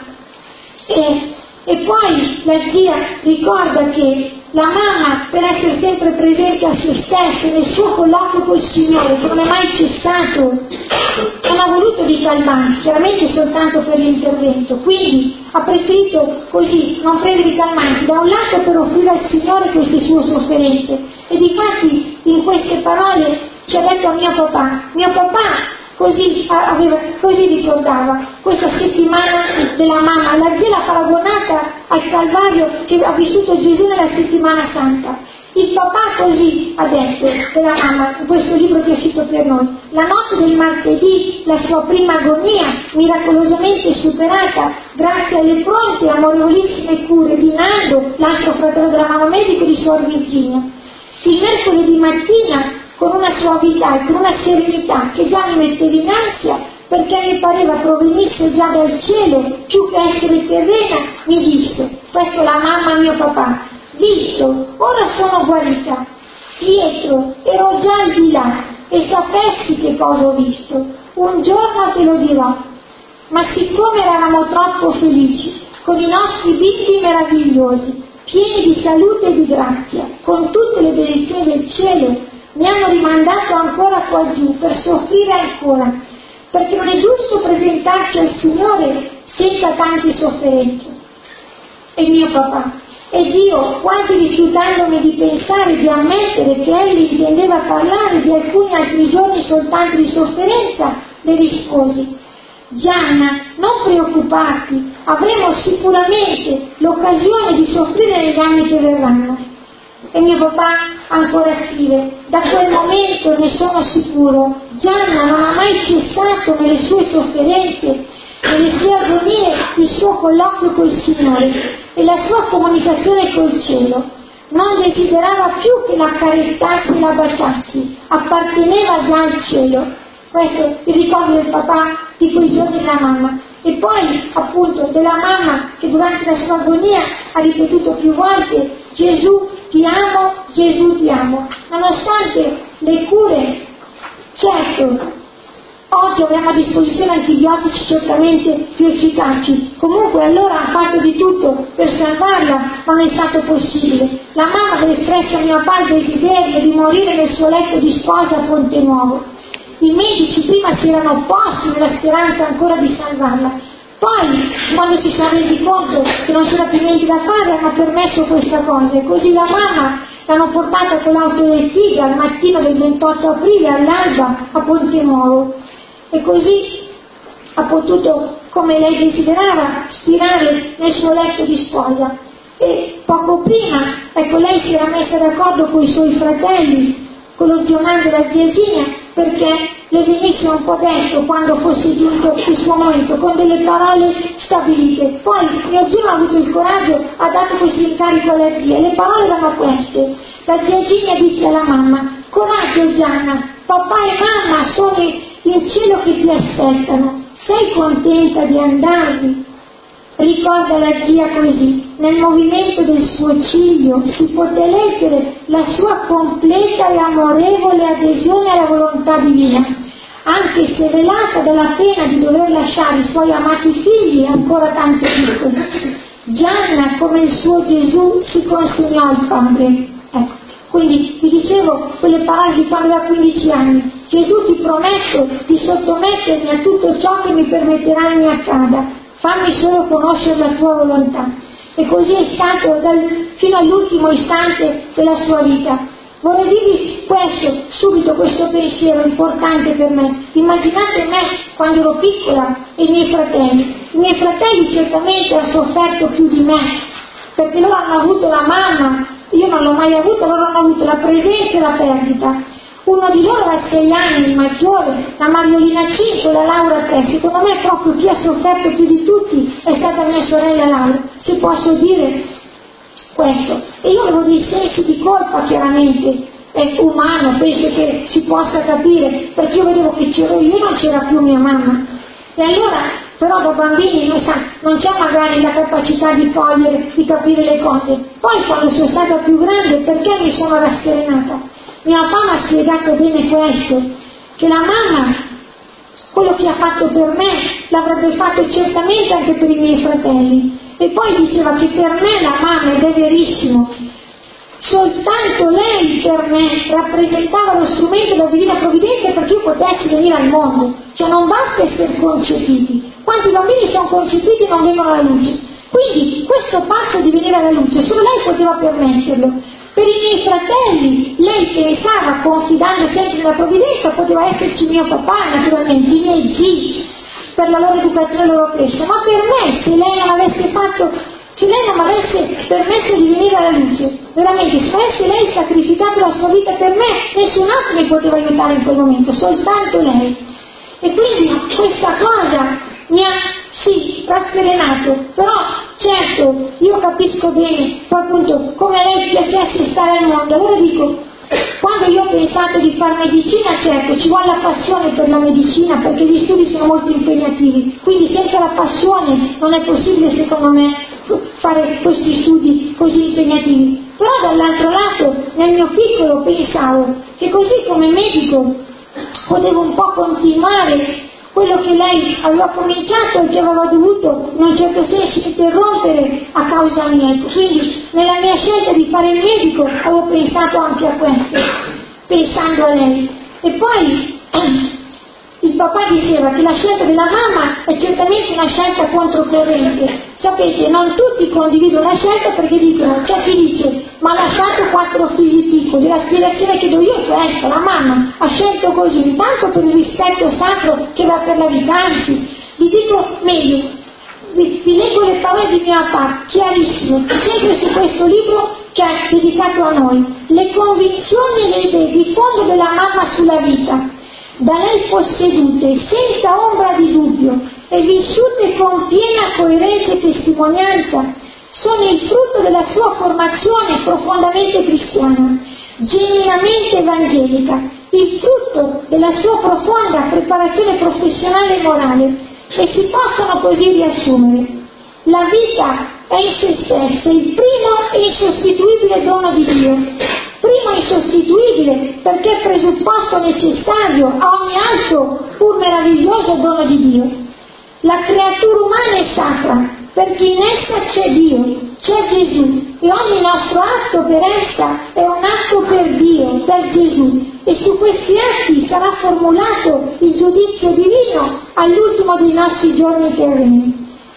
E, e poi la zia ricorda che la mamma, per essere sempre presente a se stessa nel suo colloquio col Signore, che non è mai cessato, non ha voluto di calmanti, chiaramente soltanto per l'intervento, quindi ha preferito così non prendere i calmanti, da un lato per offrire al Signore queste sue sofferenze, e difatti in queste parole ci ha detto a mio papà, mio papà Così, aveva, così ricordava questa settimana della mamma, la zia l'ha paragonata al Calvario che ha vissuto Gesù nella settimana santa. Il papà così ha detto della mamma in questo libro che è scritto per noi: la notte del martedì, la sua prima agonia miracolosamente superata grazie alle pronte e amorevolissime cure di Nando, l'altro fratello della mamma medico di Suor Virginia. Il mercoledì mattina, con una suavità e con una serenità che già mi metteva in ansia, perché mi pareva provenisse già dal cielo più che essere terrena, mi disse: questo è la mamma mio papà, visto, ora sono guarita. Pietro, ero già al di là e sapessi che cosa ho visto, un giorno te lo dirò. Ma siccome eravamo troppo felici con i nostri bimbi meravigliosi, pieni di salute e di grazia, con tutte le benedizioni del cielo, mi hanno rimandato ancora qua giù per soffrire ancora, perché non è giusto presentarci al Signore senza tante sofferenze. E mio papà, ed io, quasi rifiutandomi di pensare, di ammettere che egli intendeva parlare di alcuni altri giorni soltanto di sofferenza, le risposi: Gianna, non preoccuparti, avremo sicuramente l'occasione di soffrire negli anni che verranno. E mio papà ancora scrive: da quel momento ne sono sicuro, Gianna non ha mai cessato nelle sue sofferenze, nelle sue agonie, il suo colloquio col Signore e la sua comunicazione col cielo. Non desiderava più che la accarezzasse e la baciassi, apparteneva già al cielo. Questo è il ricordo del papà di quei giorni della mamma. E poi appunto della mamma che durante la sua agonia ha ripetuto più volte: Gesù ti amo, Gesù ti amo. Nonostante le cure, certo, oggi abbiamo a disposizione antibiotici certamente più efficaci, comunque allora ha fatto di tutto per salvarla, ma non è stato possibile. La mamma aveva espresso a mio padre il desiderio di morire nel suo letto di sposa a Ponte Nuovo. I medici prima si erano opposti nella speranza ancora di salvarla, poi quando si sono resi conto che non c'era più niente da fare hanno permesso questa cosa, e così la mamma l'hanno portata con l'auto del Figa al mattino del ventotto aprile all'alba a Ponte Nuovo, e così ha potuto, come lei desiderava, spirare nel suo letto di sposa. E poco prima, ecco, lei si era messa d'accordo con i suoi fratelli, con lo zionale della zia Gina, perché le venisse un po' detto quando fosse giunto il suo momento, con delle parole stabilite. Poi mio zio ha avuto il coraggio, ha dato questo incarico alla zia, le parole erano queste. La zia Gina dice alla mamma: coraggio Gianna, papà e mamma sono in cielo che ti aspettano, sei contenta di andarvi? Ricorda la zia così: nel movimento del suo ciglio si poté leggere la sua completa e amorevole adesione alla volontà divina, anche se velata dalla pena di dover lasciare i suoi amati figli ancora tanto piccoli. Gianna, come il suo Gesù, si consegnò al Padre. Ecco, quindi vi dicevo quelle parole di quando aveva quindici anni. Gesù, ti prometto di sottomettermi a tutto ciò che mi permetterai mi accada, fammi solo conoscere la tua volontà. E così è stato dal, fino all'ultimo istante della sua vita. Vorrei dirvi questo, subito questo pensiero importante per me. Immaginate me quando ero piccola e i miei fratelli. I miei fratelli certamente hanno sofferto più di me, perché loro hanno avuto la mamma, io non l'ho mai avuta, loro hanno avuto la presenza e la perdita. Uno di loro ha sei anni, il maggiore, la Mariolina cinque, la Laura tre. Secondo me proprio chi ha sofferto più di tutti è stata mia sorella Laura, se posso dire questo. E io avevo dei sensi di colpa, chiaramente, è umano, penso che si possa capire, perché io vedevo che c'ero io, non c'era più mia mamma. E allora, però da bambini non, sa, non c'è magari la capacità di cogliere, di capire le cose. Poi quando sono stata più grande, perché mi sono rasserenata? Mio papà mi ha spiegato bene questo, che la mamma, quello che ha fatto per me, l'avrebbe fatto certamente anche per i miei fratelli. E poi diceva che per me la mamma, ed è verissimo, soltanto lei per me rappresentava lo strumento della divina provvidenza perché io potessi venire al mondo. Cioè non basta essere concepiti. Quanti bambini sono concepiti e non vengono alla luce? Quindi questo passo di venire alla luce solo lei poteva permetterlo. Per i miei fratelli lei pensava, confidando sempre nella provvidenza, poteva esserci mio papà, naturalmente, i miei zii, per la loro educazione e la loro crescita. Ma per me, se lei non avesse fatto, se lei non mi avesse permesso di venire alla luce, veramente, se avesse lei sacrificato la sua vita per me, nessun altro mi poteva aiutare in quel momento, soltanto lei. E quindi questa cosa mi ha, sì, rasserenato, però certo io capisco bene poi appunto come a lei piacesse stare al mondo. Allora dico, quando io ho pensato di fare medicina, certo ci vuole la passione per la medicina, perché gli studi sono molto impegnativi, quindi senza la passione non è possibile secondo me fare questi studi così impegnativi. Però dall'altro lato nel mio piccolo pensavo che così come medico potevo un po' continuare quello che lei aveva cominciato e che aveva dovuto in un certo senso interrompere a causa mia. Quindi nella mia scelta di fare il medico avevo pensato anche a questo, pensando a lei. E poi eh, il papà diceva che la scelta della mamma è certamente una scelta controcorrente. Sapete, non tutti condividono la scelta perché dicono, c'è chi dice, ma ha lasciato quattro figli piccoli, la spiegazione che do io è questa, la mamma ha scelto così, intanto per il rispetto sacro che va per la vita, anzi, vi dico meglio, vi, vi leggo le parole di mio papà, chiarissime, sempre su questo libro che ha dedicato a noi, le convinzioni e le idee di fondo della mamma sulla vita, da lei possedute senza ombra di dubbio e vissute con piena coerenza e testimonianza, sono il frutto della sua formazione profondamente cristiana, genuinamente evangelica, il frutto della sua profonda preparazione professionale e morale, e si possono così riassumere. La vita è in se stessa il primo e insostituibile dono di Dio, primo insostituibile perché è presupposto necessario a ogni altro pur meraviglioso dono di Dio. La creatura umana è sacra perché in essa c'è Dio, c'è Gesù, e ogni nostro atto per essa è un atto per Dio, per Gesù, e su questi atti sarà formulato il giudizio divino all'ultimo dei nostri giorni terreni.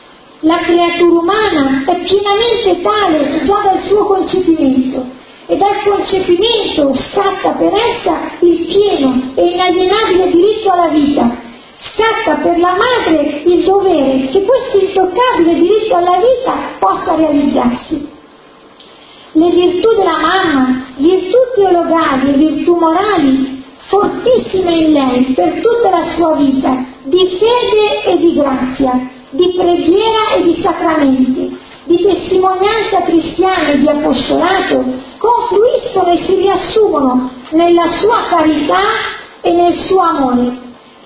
La creatura umana è pienamente tale già dal suo concepimento, e dal concepimento scatta per essa il pieno e inalienabile diritto alla vita, scatta per la madre il dovere che questo intoccabile diritto alla vita possa realizzarsi. Le virtù della mamma, virtù teologali e virtù morali, fortissime in lei per tutta la sua vita, di fede e di grazia, di preghiera e di sacramenti, di testimonianza cristiana e di apostolato, confluiscono e si riassumono nella sua carità e nel suo amore.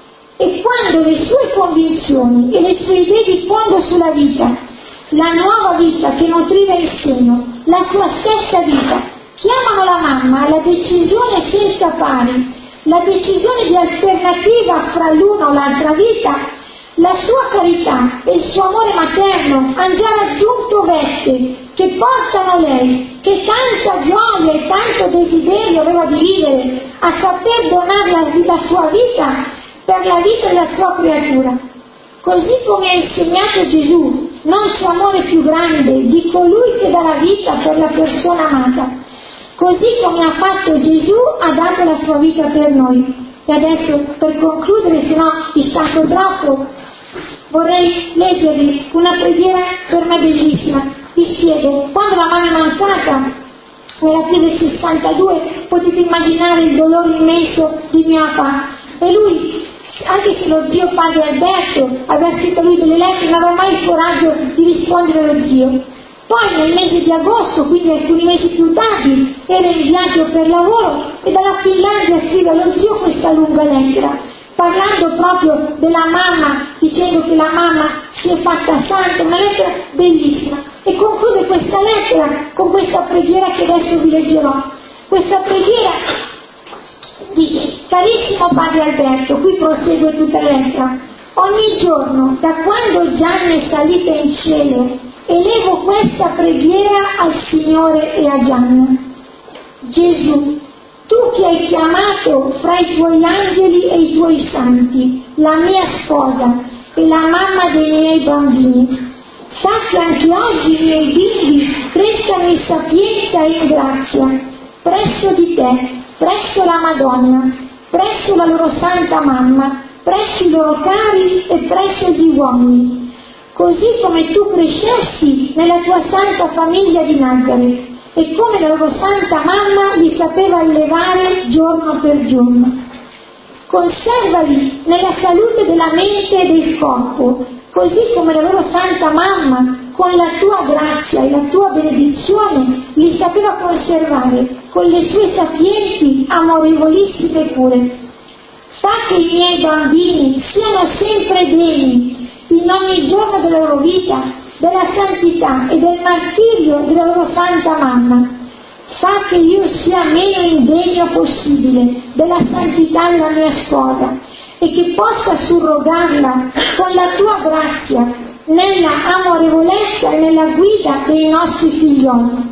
E quando le sue convinzioni e le sue idee di fondo sulla vita, la nuova vita che nutriva il seno, la sua stessa vita, chiamano la mamma alla decisione senza pari, la decisione di alternativa fra l'una o l'altra vita, la sua carità e il suo amore materno hanno già raggiunto vette che portano lei, che tanta gioia e tanto desiderio aveva di vivere, a saper donare la, la sua vita per la vita della sua creatura. Così come ha insegnato Gesù, non c'è amore più grande di colui che dà la vita per la persona amata. Così come ha fatto Gesù, ha dato la sua vita per noi. E adesso, per concludere, se no vi stanco troppo, vorrei leggervi una preghiera per me bellissima. Vi spiego, quando la mamma è mancata, nell'aprile sessantadue, potete immaginare il dolore immenso di mio papà. E lui, anche se lo zio padre Alberto aveva scritto a lui delle lettere, non aveva mai il coraggio di rispondere allo zio. Poi nel mese di agosto, quindi alcuni mesi più tardi, era in viaggio per lavoro e dalla Finlandia scrive allo zio questa lunga lettera, parlando proprio della mamma, dicendo che la mamma si è fatta santa, una lettera bellissima. E conclude questa lettera con questa preghiera che adesso vi leggerò. Questa preghiera dice: carissimo padre Alberto, qui prosegue tutta la lettera, ogni giorno, da quando Gianni è salita in cielo, elevo questa preghiera al Signore e a Gianna. Gesù, tu che hai chiamato fra i tuoi angeli e i tuoi santi la mia sposa e la mamma dei miei bambini, fa che anche oggi i miei bimbi crescano in sapienza e in grazia presso di te, presso la Madonna, presso la loro santa mamma, presso i loro cari e presso gli uomini, così come tu crescessi nella tua santa famiglia di Nazareth e come la loro santa mamma li sapeva allevare giorno per giorno. Conservali nella salute della mente e del corpo, così come la loro santa mamma, con la tua grazia e la tua benedizione, li sapeva conservare con le sue sapienti, amorevolissime cure. Fa che i miei bambini siano sempre degni, in ogni giorno della loro vita, della santità e del martirio della loro santa mamma. Fa che io sia meno indegno possibile della santità della mia sposa e che possa surrogarla con la tua grazia nella amorevolezza e nella guida dei nostri figlioli.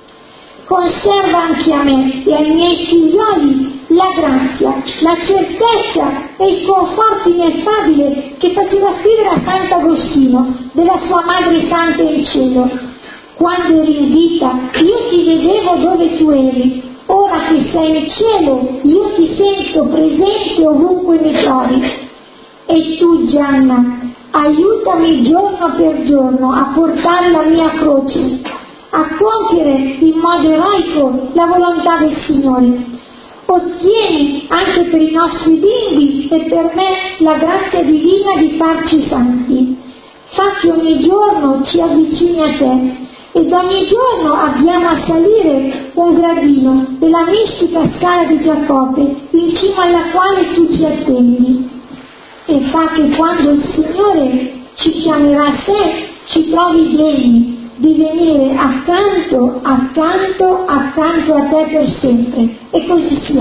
Conserva anche a me e ai miei figlioli la grazia, la certezza e il conforto ineffabile che faceva scrivere a Sant'Agostino della sua madre santa in cielo. Quando eri in vita io ti vedevo dove tu eri, ora che sei in cielo io ti sento presente ovunque mi trovi. E tu, Gianna, aiutami giorno per giorno a portare la mia croce, a compiere in modo eroico la volontà del Signore. Ottieni anche per i nostri bimbi e per me la grazia divina di farci santi. Fa che ogni giorno ci avvicini a te ed ogni giorno abbiamo a salire un gradino della mistica scala di Giacobbe, in cima alla quale tu ci attendi. E fa che quando il Signore ci chiamerà a sé, ci trovi degni di venire accanto, accanto, accanto a te per sempre. E così sia.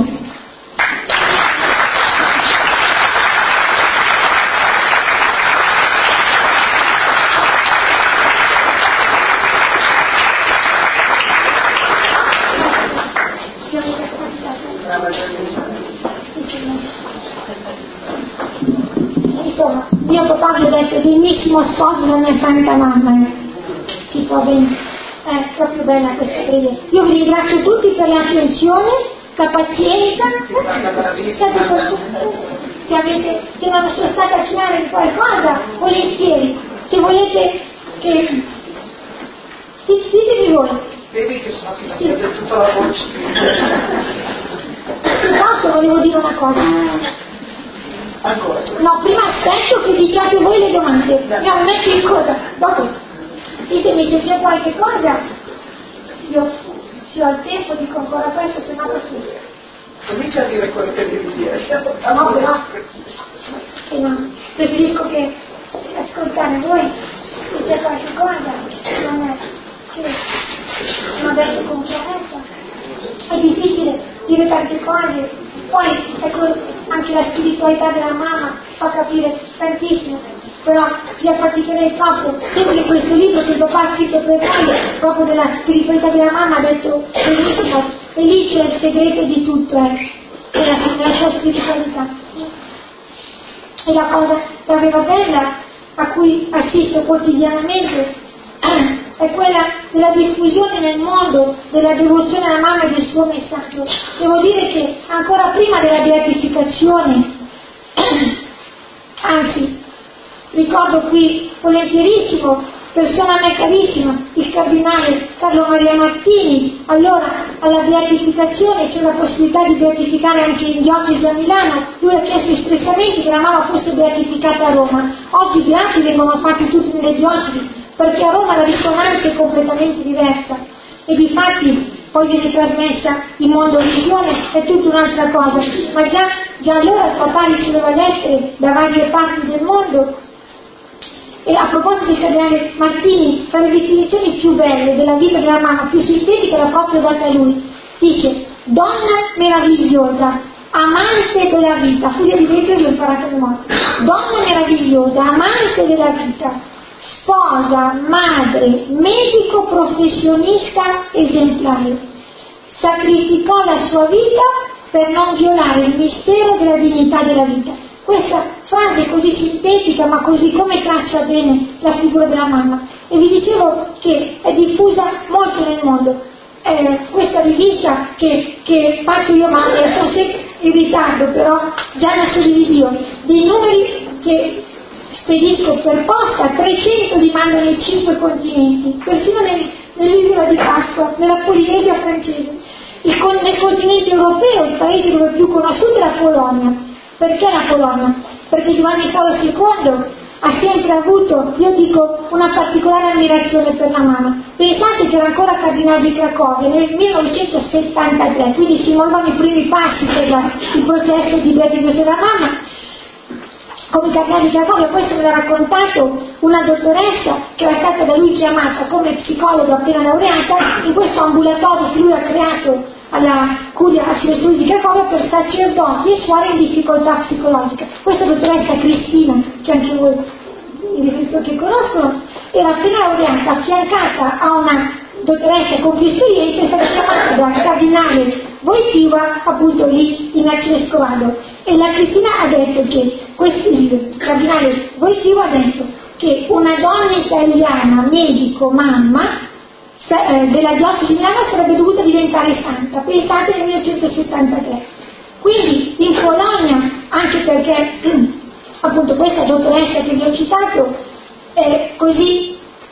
Insomma, mio papà mi ha detto degnissimo sposo della mia santa mamma. Si può bene, è proprio bella questa preghiera. Io vi ringrazio tutti per l'attenzione, la pazienza. Se, avete, se non sono stata chiara in qualcosa, volentieri. Se volete che... Ditemi voi. Vedi che sono che sì. Tutta la voce. Se posso, volevo dire una cosa. Ancora? No, prima aspetto che diciate voi le domande. No, non è che cosa. Dopo. Ditemi se c'è qualche cosa, io se ho il tempo dico ancora questo, se no così. Comincia a dire quello che devi dire. No, però, eh no, preferisco che ascoltare voi, se c'è qualche cosa, non è che non ho detto con chiarezza. È difficile dire tante cose, Poi ecco, anche la spiritualità della mamma fa capire tantissimo, però vi affaticherei troppo. Sempre questo libro che il papà ha scritto per noi, proprio della spiritualità della mamma, ha detto benissimo, e lì c'è il segreto di tutto, eh, della, della sua spiritualità. E la cosa davvero bella a cui assisto quotidianamente è quella della diffusione nel mondo della devozione alla mamma e del suo messaggio. Devo dire che ancora prima della beatificazione, anzi, ricordo qui volentierissimo, persona a me carissima, il cardinale Carlo Maria Martini. Allora alla beatificazione c'è la possibilità di beatificare anche in diocesi a Milano. Lui ha chiesto espressamente che la mamma fosse beatificata a Roma. Oggi i beati vengono fatti tutti nelle diocesi, perché a Roma la risonanza è completamente diversa e difatti poi viene trasmessa in Mondovisione, è tutta un'altra cosa, ma già, già allora il papà riceveva lettere da varie parti del mondo. E a proposito del cardinale Martini, tra le definizioni più belle della vita della mamma, più sintetica, l'ha proprio data a lui, dice: donna meravigliosa, amante della vita. Fu di dentro e l'ho imparato a memoria. Donna meravigliosa, amante della vita, sposa, madre, medico professionista esemplare. Sacrificò la sua vita per non violare il mistero della dignità della vita. Questa frase così sintetica, ma così come traccia bene la figura della mamma. E vi dicevo che è diffusa molto nel mondo. Eh, questa rivista che, che faccio io, ma sono sempre in ritardo, però già nasce di Dio, dei numeri che spedisco per posta, trecento li mando nei cinque continenti, persino nel, nell'isola di Pasqua, nella Polinesia francese. Il, nel continente europeo, il paese dove è più conosciuto è la Polonia. Perché la Polonia? Perché Giovanni Paolo secondo ha sempre avuto, io dico, una particolare ammirazione per la mamma. Pensate che era ancora cardinale di Cracovia nel millenovecentosettantatré, quindi si muovevano i primi passi per la, il processo di beatificazione della mamma. Come cardinale di Cracovia, questo me l'ha raccontato una dottoressa che era stata da lui chiamata come psicologa appena laureata in questo ambulatorio che lui ha creato alla Curia Arcivescovile di Cracovia per sacerdoti e suore in difficoltà psicologica. Questa dottoressa Cristina, che anche voi che conoscono, era appena laureata, affiancata a una dottoressa con più esperienza, è stata chiamata dal cardinale Wojtyła appunto lì in Arcivescovado. E la Cristina ha detto che questo, il cardinale Wojtyła ha detto che una donna italiana, medico, mamma della diocesi di Milano sarebbe dovuta diventare santa. Pensate nel millenovecentosettantatré. Quindi in Polonia, anche perché appunto questa dottoressa che vi ho citato è così,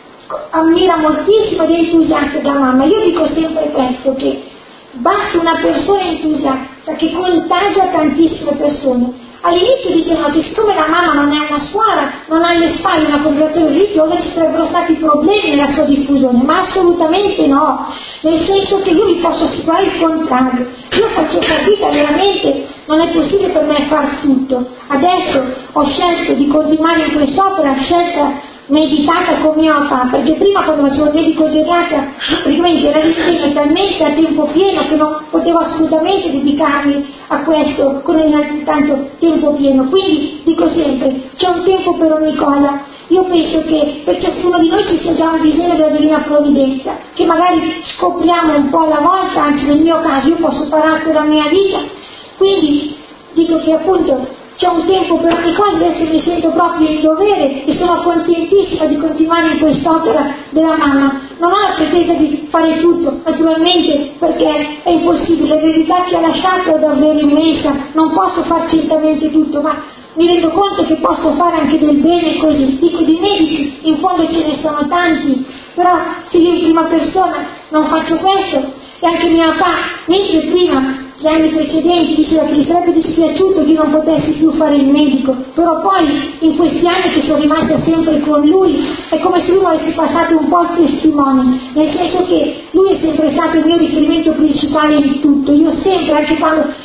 ammira moltissimo ed è entusiasta della mamma. Io dico sempre questo, che basta una persona entusiasta che contagia tantissime persone. All'inizio dicevano che siccome la mamma non è una suora, non ha alle spalle una congregazione religiosa, ci sarebbero stati problemi nella sua diffusione, ma assolutamente no, nel senso che io vi posso assicurare il contrario. Io faccio fatica, veramente non è possibile per me far tutto. Adesso ho scelto di continuare in quest'opera, scelta meditata con mio papà, perché prima quando facevo il medico geriatra praticamente era l'impegno talmente a tempo pieno che non potevo assolutamente dedicarmi a questo con altrettanto tempo pieno. Quindi dico sempre, c'è un tempo per ogni cosa. Io penso che per ciascuno di noi ci sia già un disegno della Divina Provvidenza, che magari scopriamo un po' alla volta, anche nel mio caso io posso fare per la mia vita. Quindi dico che appunto c'è un tempo per ogni cosa, adesso mi sento proprio in dovere e sono contentissima di continuare in quest'opera della mamma. Non ho la pretesa di fare tutto, naturalmente, perché è impossibile, l'eredità che ha lasciato è davvero immensa, non posso far certamente tutto, ma mi rendo conto che posso fare anche del bene così. Dico di medici, in fondo ce ne sono tanti, però se io in prima persona non faccio questo, e anche mio papà, mentre prima gli anni precedenti diceva che gli sarebbe dispiaciuto che io non potessi più fare il medico, però poi in questi anni che sono rimasta sempre con lui è come se lui avesse passato un po' il testimone, nel senso che lui è sempre stato il mio riferimento principale in tutto. Io sempre, anche quando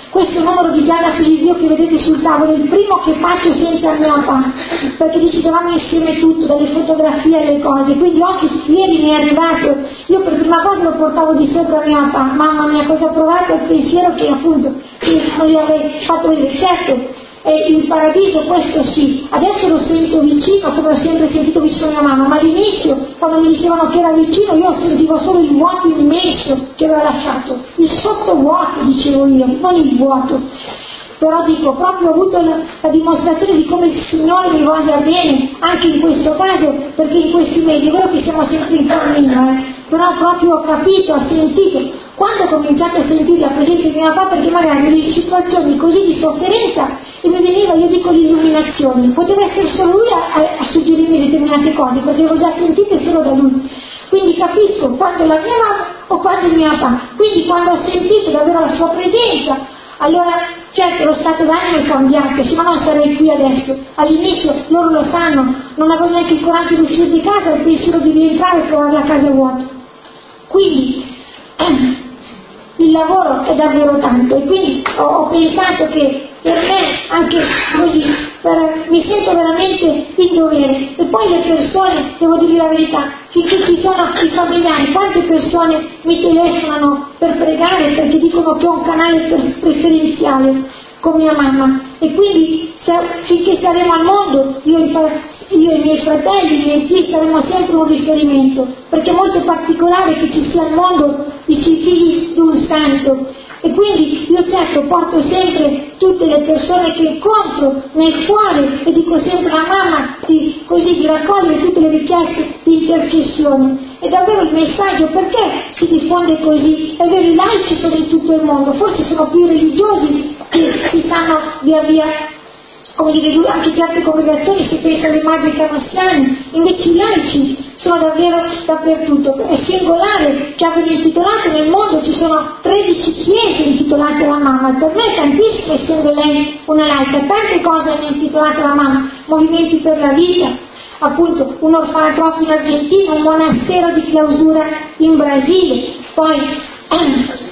questo numero di Giada su di Dio che vedete sul tavolo è il primo che faccio senza mio papà, perché decidevamo insieme tutto, dalle fotografie alle cose, quindi oggi ieri mi è arrivato, io per prima cosa lo portavo di sopra a mio papà, mamma mia cosa ho provato, il pensiero che appunto che non gli avrei fatto vedere, certo eh, il paradiso questo sì, adesso lo sento vicino come ho sempre sentito vicino a mia mamma, ma all'inizio quando mi dicevano che era vicino io sentivo solo il vuoto immenso che aveva lasciato, il sottovuoto dicevo io, non il vuoto. Però dico, proprio ho avuto la, la dimostrazione di come il Signore mi voglia bene, anche in questo caso, perché in questi mesi, è vero che siamo sempre in cammino, eh, però proprio ho capito, ho sentito, quando ho cominciato a sentire la presenza di mio papà, perché magari in situazioni così di sofferenza, e mi veniva, io dico, l'illuminazione, poteva essere solo lui a, a, a suggerirmi determinate cose, perché avevo già sentite solo da lui. Quindi capisco quando è la mia mamma o quando è mio papà. Quindi quando ho sentito davvero la sua presenza, allora certo lo stato d'animo è cambiato, se no non sarei qui adesso. All'inizio loro lo sanno, non avevo neanche il coraggio di uscire di casa, il pensiero di rientrare e trovare la casa vuota. Quindi ehm, il lavoro è davvero tanto e quindi ho, ho pensato che per me anche così per, mi sento veramente in dovere. E poi le persone, devo dire la verità, finché ci sono i familiari, quante persone mi telefonano per pregare perché dicono che ho un canale preferenziale con mia mamma, e quindi se, finché saremo al mondo io, io e i miei fratelli, i miei zii saremo sempre un riferimento, perché è molto particolare che ci sia al mondo i figli di un santo. E quindi io certo porto sempre tutte le persone che incontro nel cuore e dico sempre a mamma di, così di raccogliere tutte le richieste di intercessione. E davvero il messaggio perché si diffonde così? È vero, i laici sono in tutto il mondo, forse sono più religiosi che si stanno via via, come dire, anche certe congregazioni si pensa alle madri canossiane, invece i laici sono davvero dappertutto. È singolare che abbiano intitolato, nel mondo ci sono tredici chiese intitolate alla mamma, per me è tantissimo essendo lei una laica, tante cose hanno intitolato alla mamma, movimenti per la vita, appunto un orfanotrofio in Argentina, un monastero di clausura in Brasile, poi eh,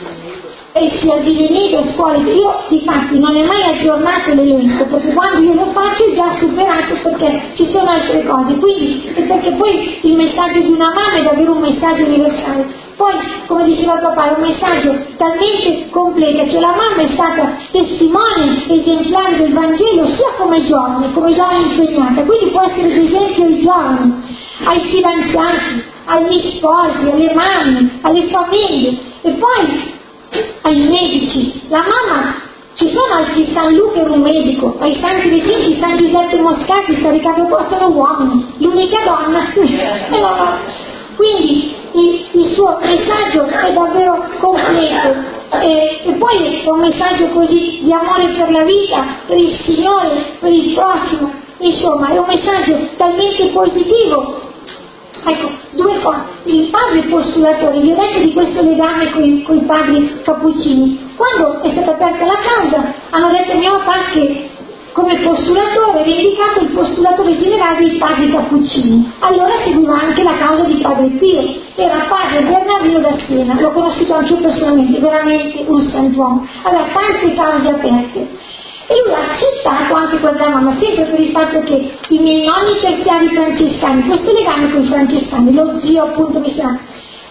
e si asili nido, scuole. Io difatti non è mai aggiornato l'elenco, perché quando io lo faccio è già superato, perché ci sono altre cose, quindi e perché poi il messaggio di una mamma è davvero un messaggio universale. Poi, come diceva papà, è un messaggio talmente completo, cioè la mamma è stata testimone esemplare del Vangelo sia come giovane, come giovane impegnata, quindi può essere ad esempio ai giovani, ai fidanzati, agli sposi, alle mamme, alle famiglie, e poi ai medici. La mamma, ci sono altri, San Luca era un medico, ai santi regenti, San Giuseppe Moscati, sta ricavando, poi sono uomini, l'unica donna è la mamma. Quindi il, il suo messaggio è davvero completo, e, e poi è un messaggio così di amore per la vita, per il Signore, per il prossimo, insomma è un messaggio talmente positivo. Ecco, due cose. Il padre postulatore, vi ho detto di questo legame con i padri cappuccini. Quando è stata aperta la causa, hanno detto a mio papà che come postulatore era indicato il postulatore generale dei padri cappuccini. Allora seguiva anche la causa di padre Pio, era padre Bernardino da Siena, l'ho conosciuto anche io personalmente, veramente un santuomo. Aveva tante cause aperte. E lui ha accettato anche quella della mamma, sempre per il fatto che i miei nonni terziari francescani, questo legame con i francescani, lo zio appunto mi sa,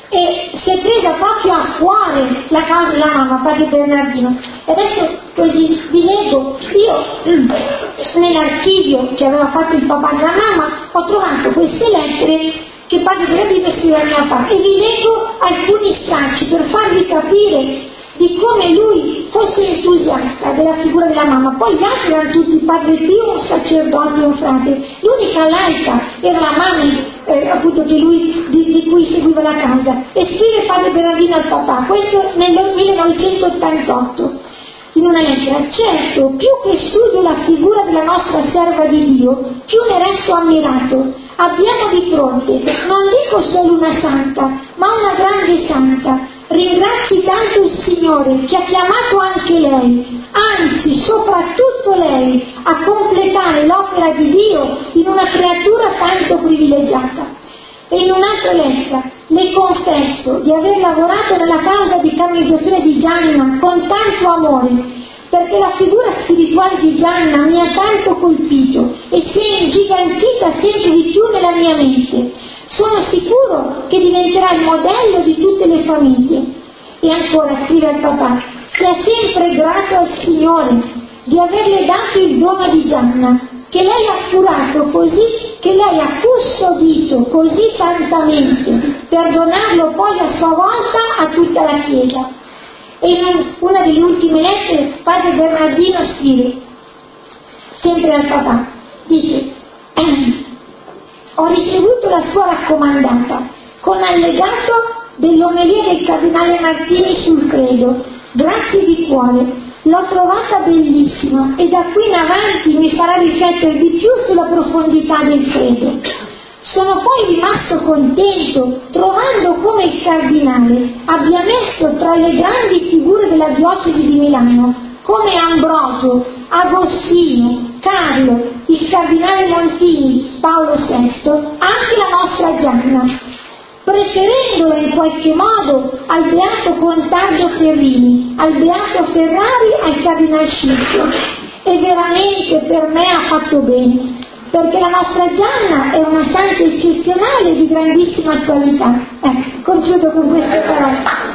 e si è presa proprio a cuore la causa della mamma, padre Bernardino. E adesso così vi leggo, io mm, nell'archivio che aveva fatto il papà della mamma ho trovato queste lettere che padre Bernardino scrive a mio papà, e vi leggo alcuni stracci per farvi capire di come lui fosse entusiasta della figura della mamma. Poi gli altri erano tutti padre Pio, un sacerdote e un frate, l'unica laica era la mamma eh, appunto che lui, di, di cui seguiva la causa. E scrive padre Bernardino al papà, questo nel millenovecentottantotto, in una lettera: certo, più che studio la figura della nostra serva di Dio, più ne resto ammirato. Abbiamo di fronte, non dico solo una santa, ma una grande santa. Ringrazi tanto il Signore che ha chiamato anche lei, anzi soprattutto lei, a completare l'opera di Dio in una creatura tanto privilegiata. E in un'altra lettera: le confesso di aver lavorato nella causa di canonizzazione di Gianna con tanto amore, perché la figura spirituale di Gianna mi ha tanto colpito e si è ingigantita sempre di più nella mia mente. Sono sicuro che diventerà il modello di tutte le famiglie. E ancora scrive al papà: sia sempre grato al Signore di averle dato il dono di Gianna, che lei ha curato così, che lei ha custodito così santamente, per donarlo poi a sua volta a tutta la Chiesa. E in una delle ultime lettere padre Bernardino scrive, sempre al papà, dice: ho ricevuto la sua raccomandata con allegato dell'omelia del cardinale Martini sul credo, grazie di cuore, l'ho trovata bellissima e da qui in avanti mi farà riflettere di più sulla profondità del credo. Sono poi rimasto contento trovando come il cardinale abbia messo tra le grandi figure della diocesi di Milano, come Ambrogio, Agostino, Carlo, il cardinale Montini, Paolo sesto, anche la nostra Gianna, preferendola in qualche modo al beato Contardo Ferrini, al beato Ferrari, al cardinale Scipio. E veramente per me ha fatto bene, perché la nostra Gianna è una santa eccezionale di grandissima attualità. Ecco, concludo con queste parole.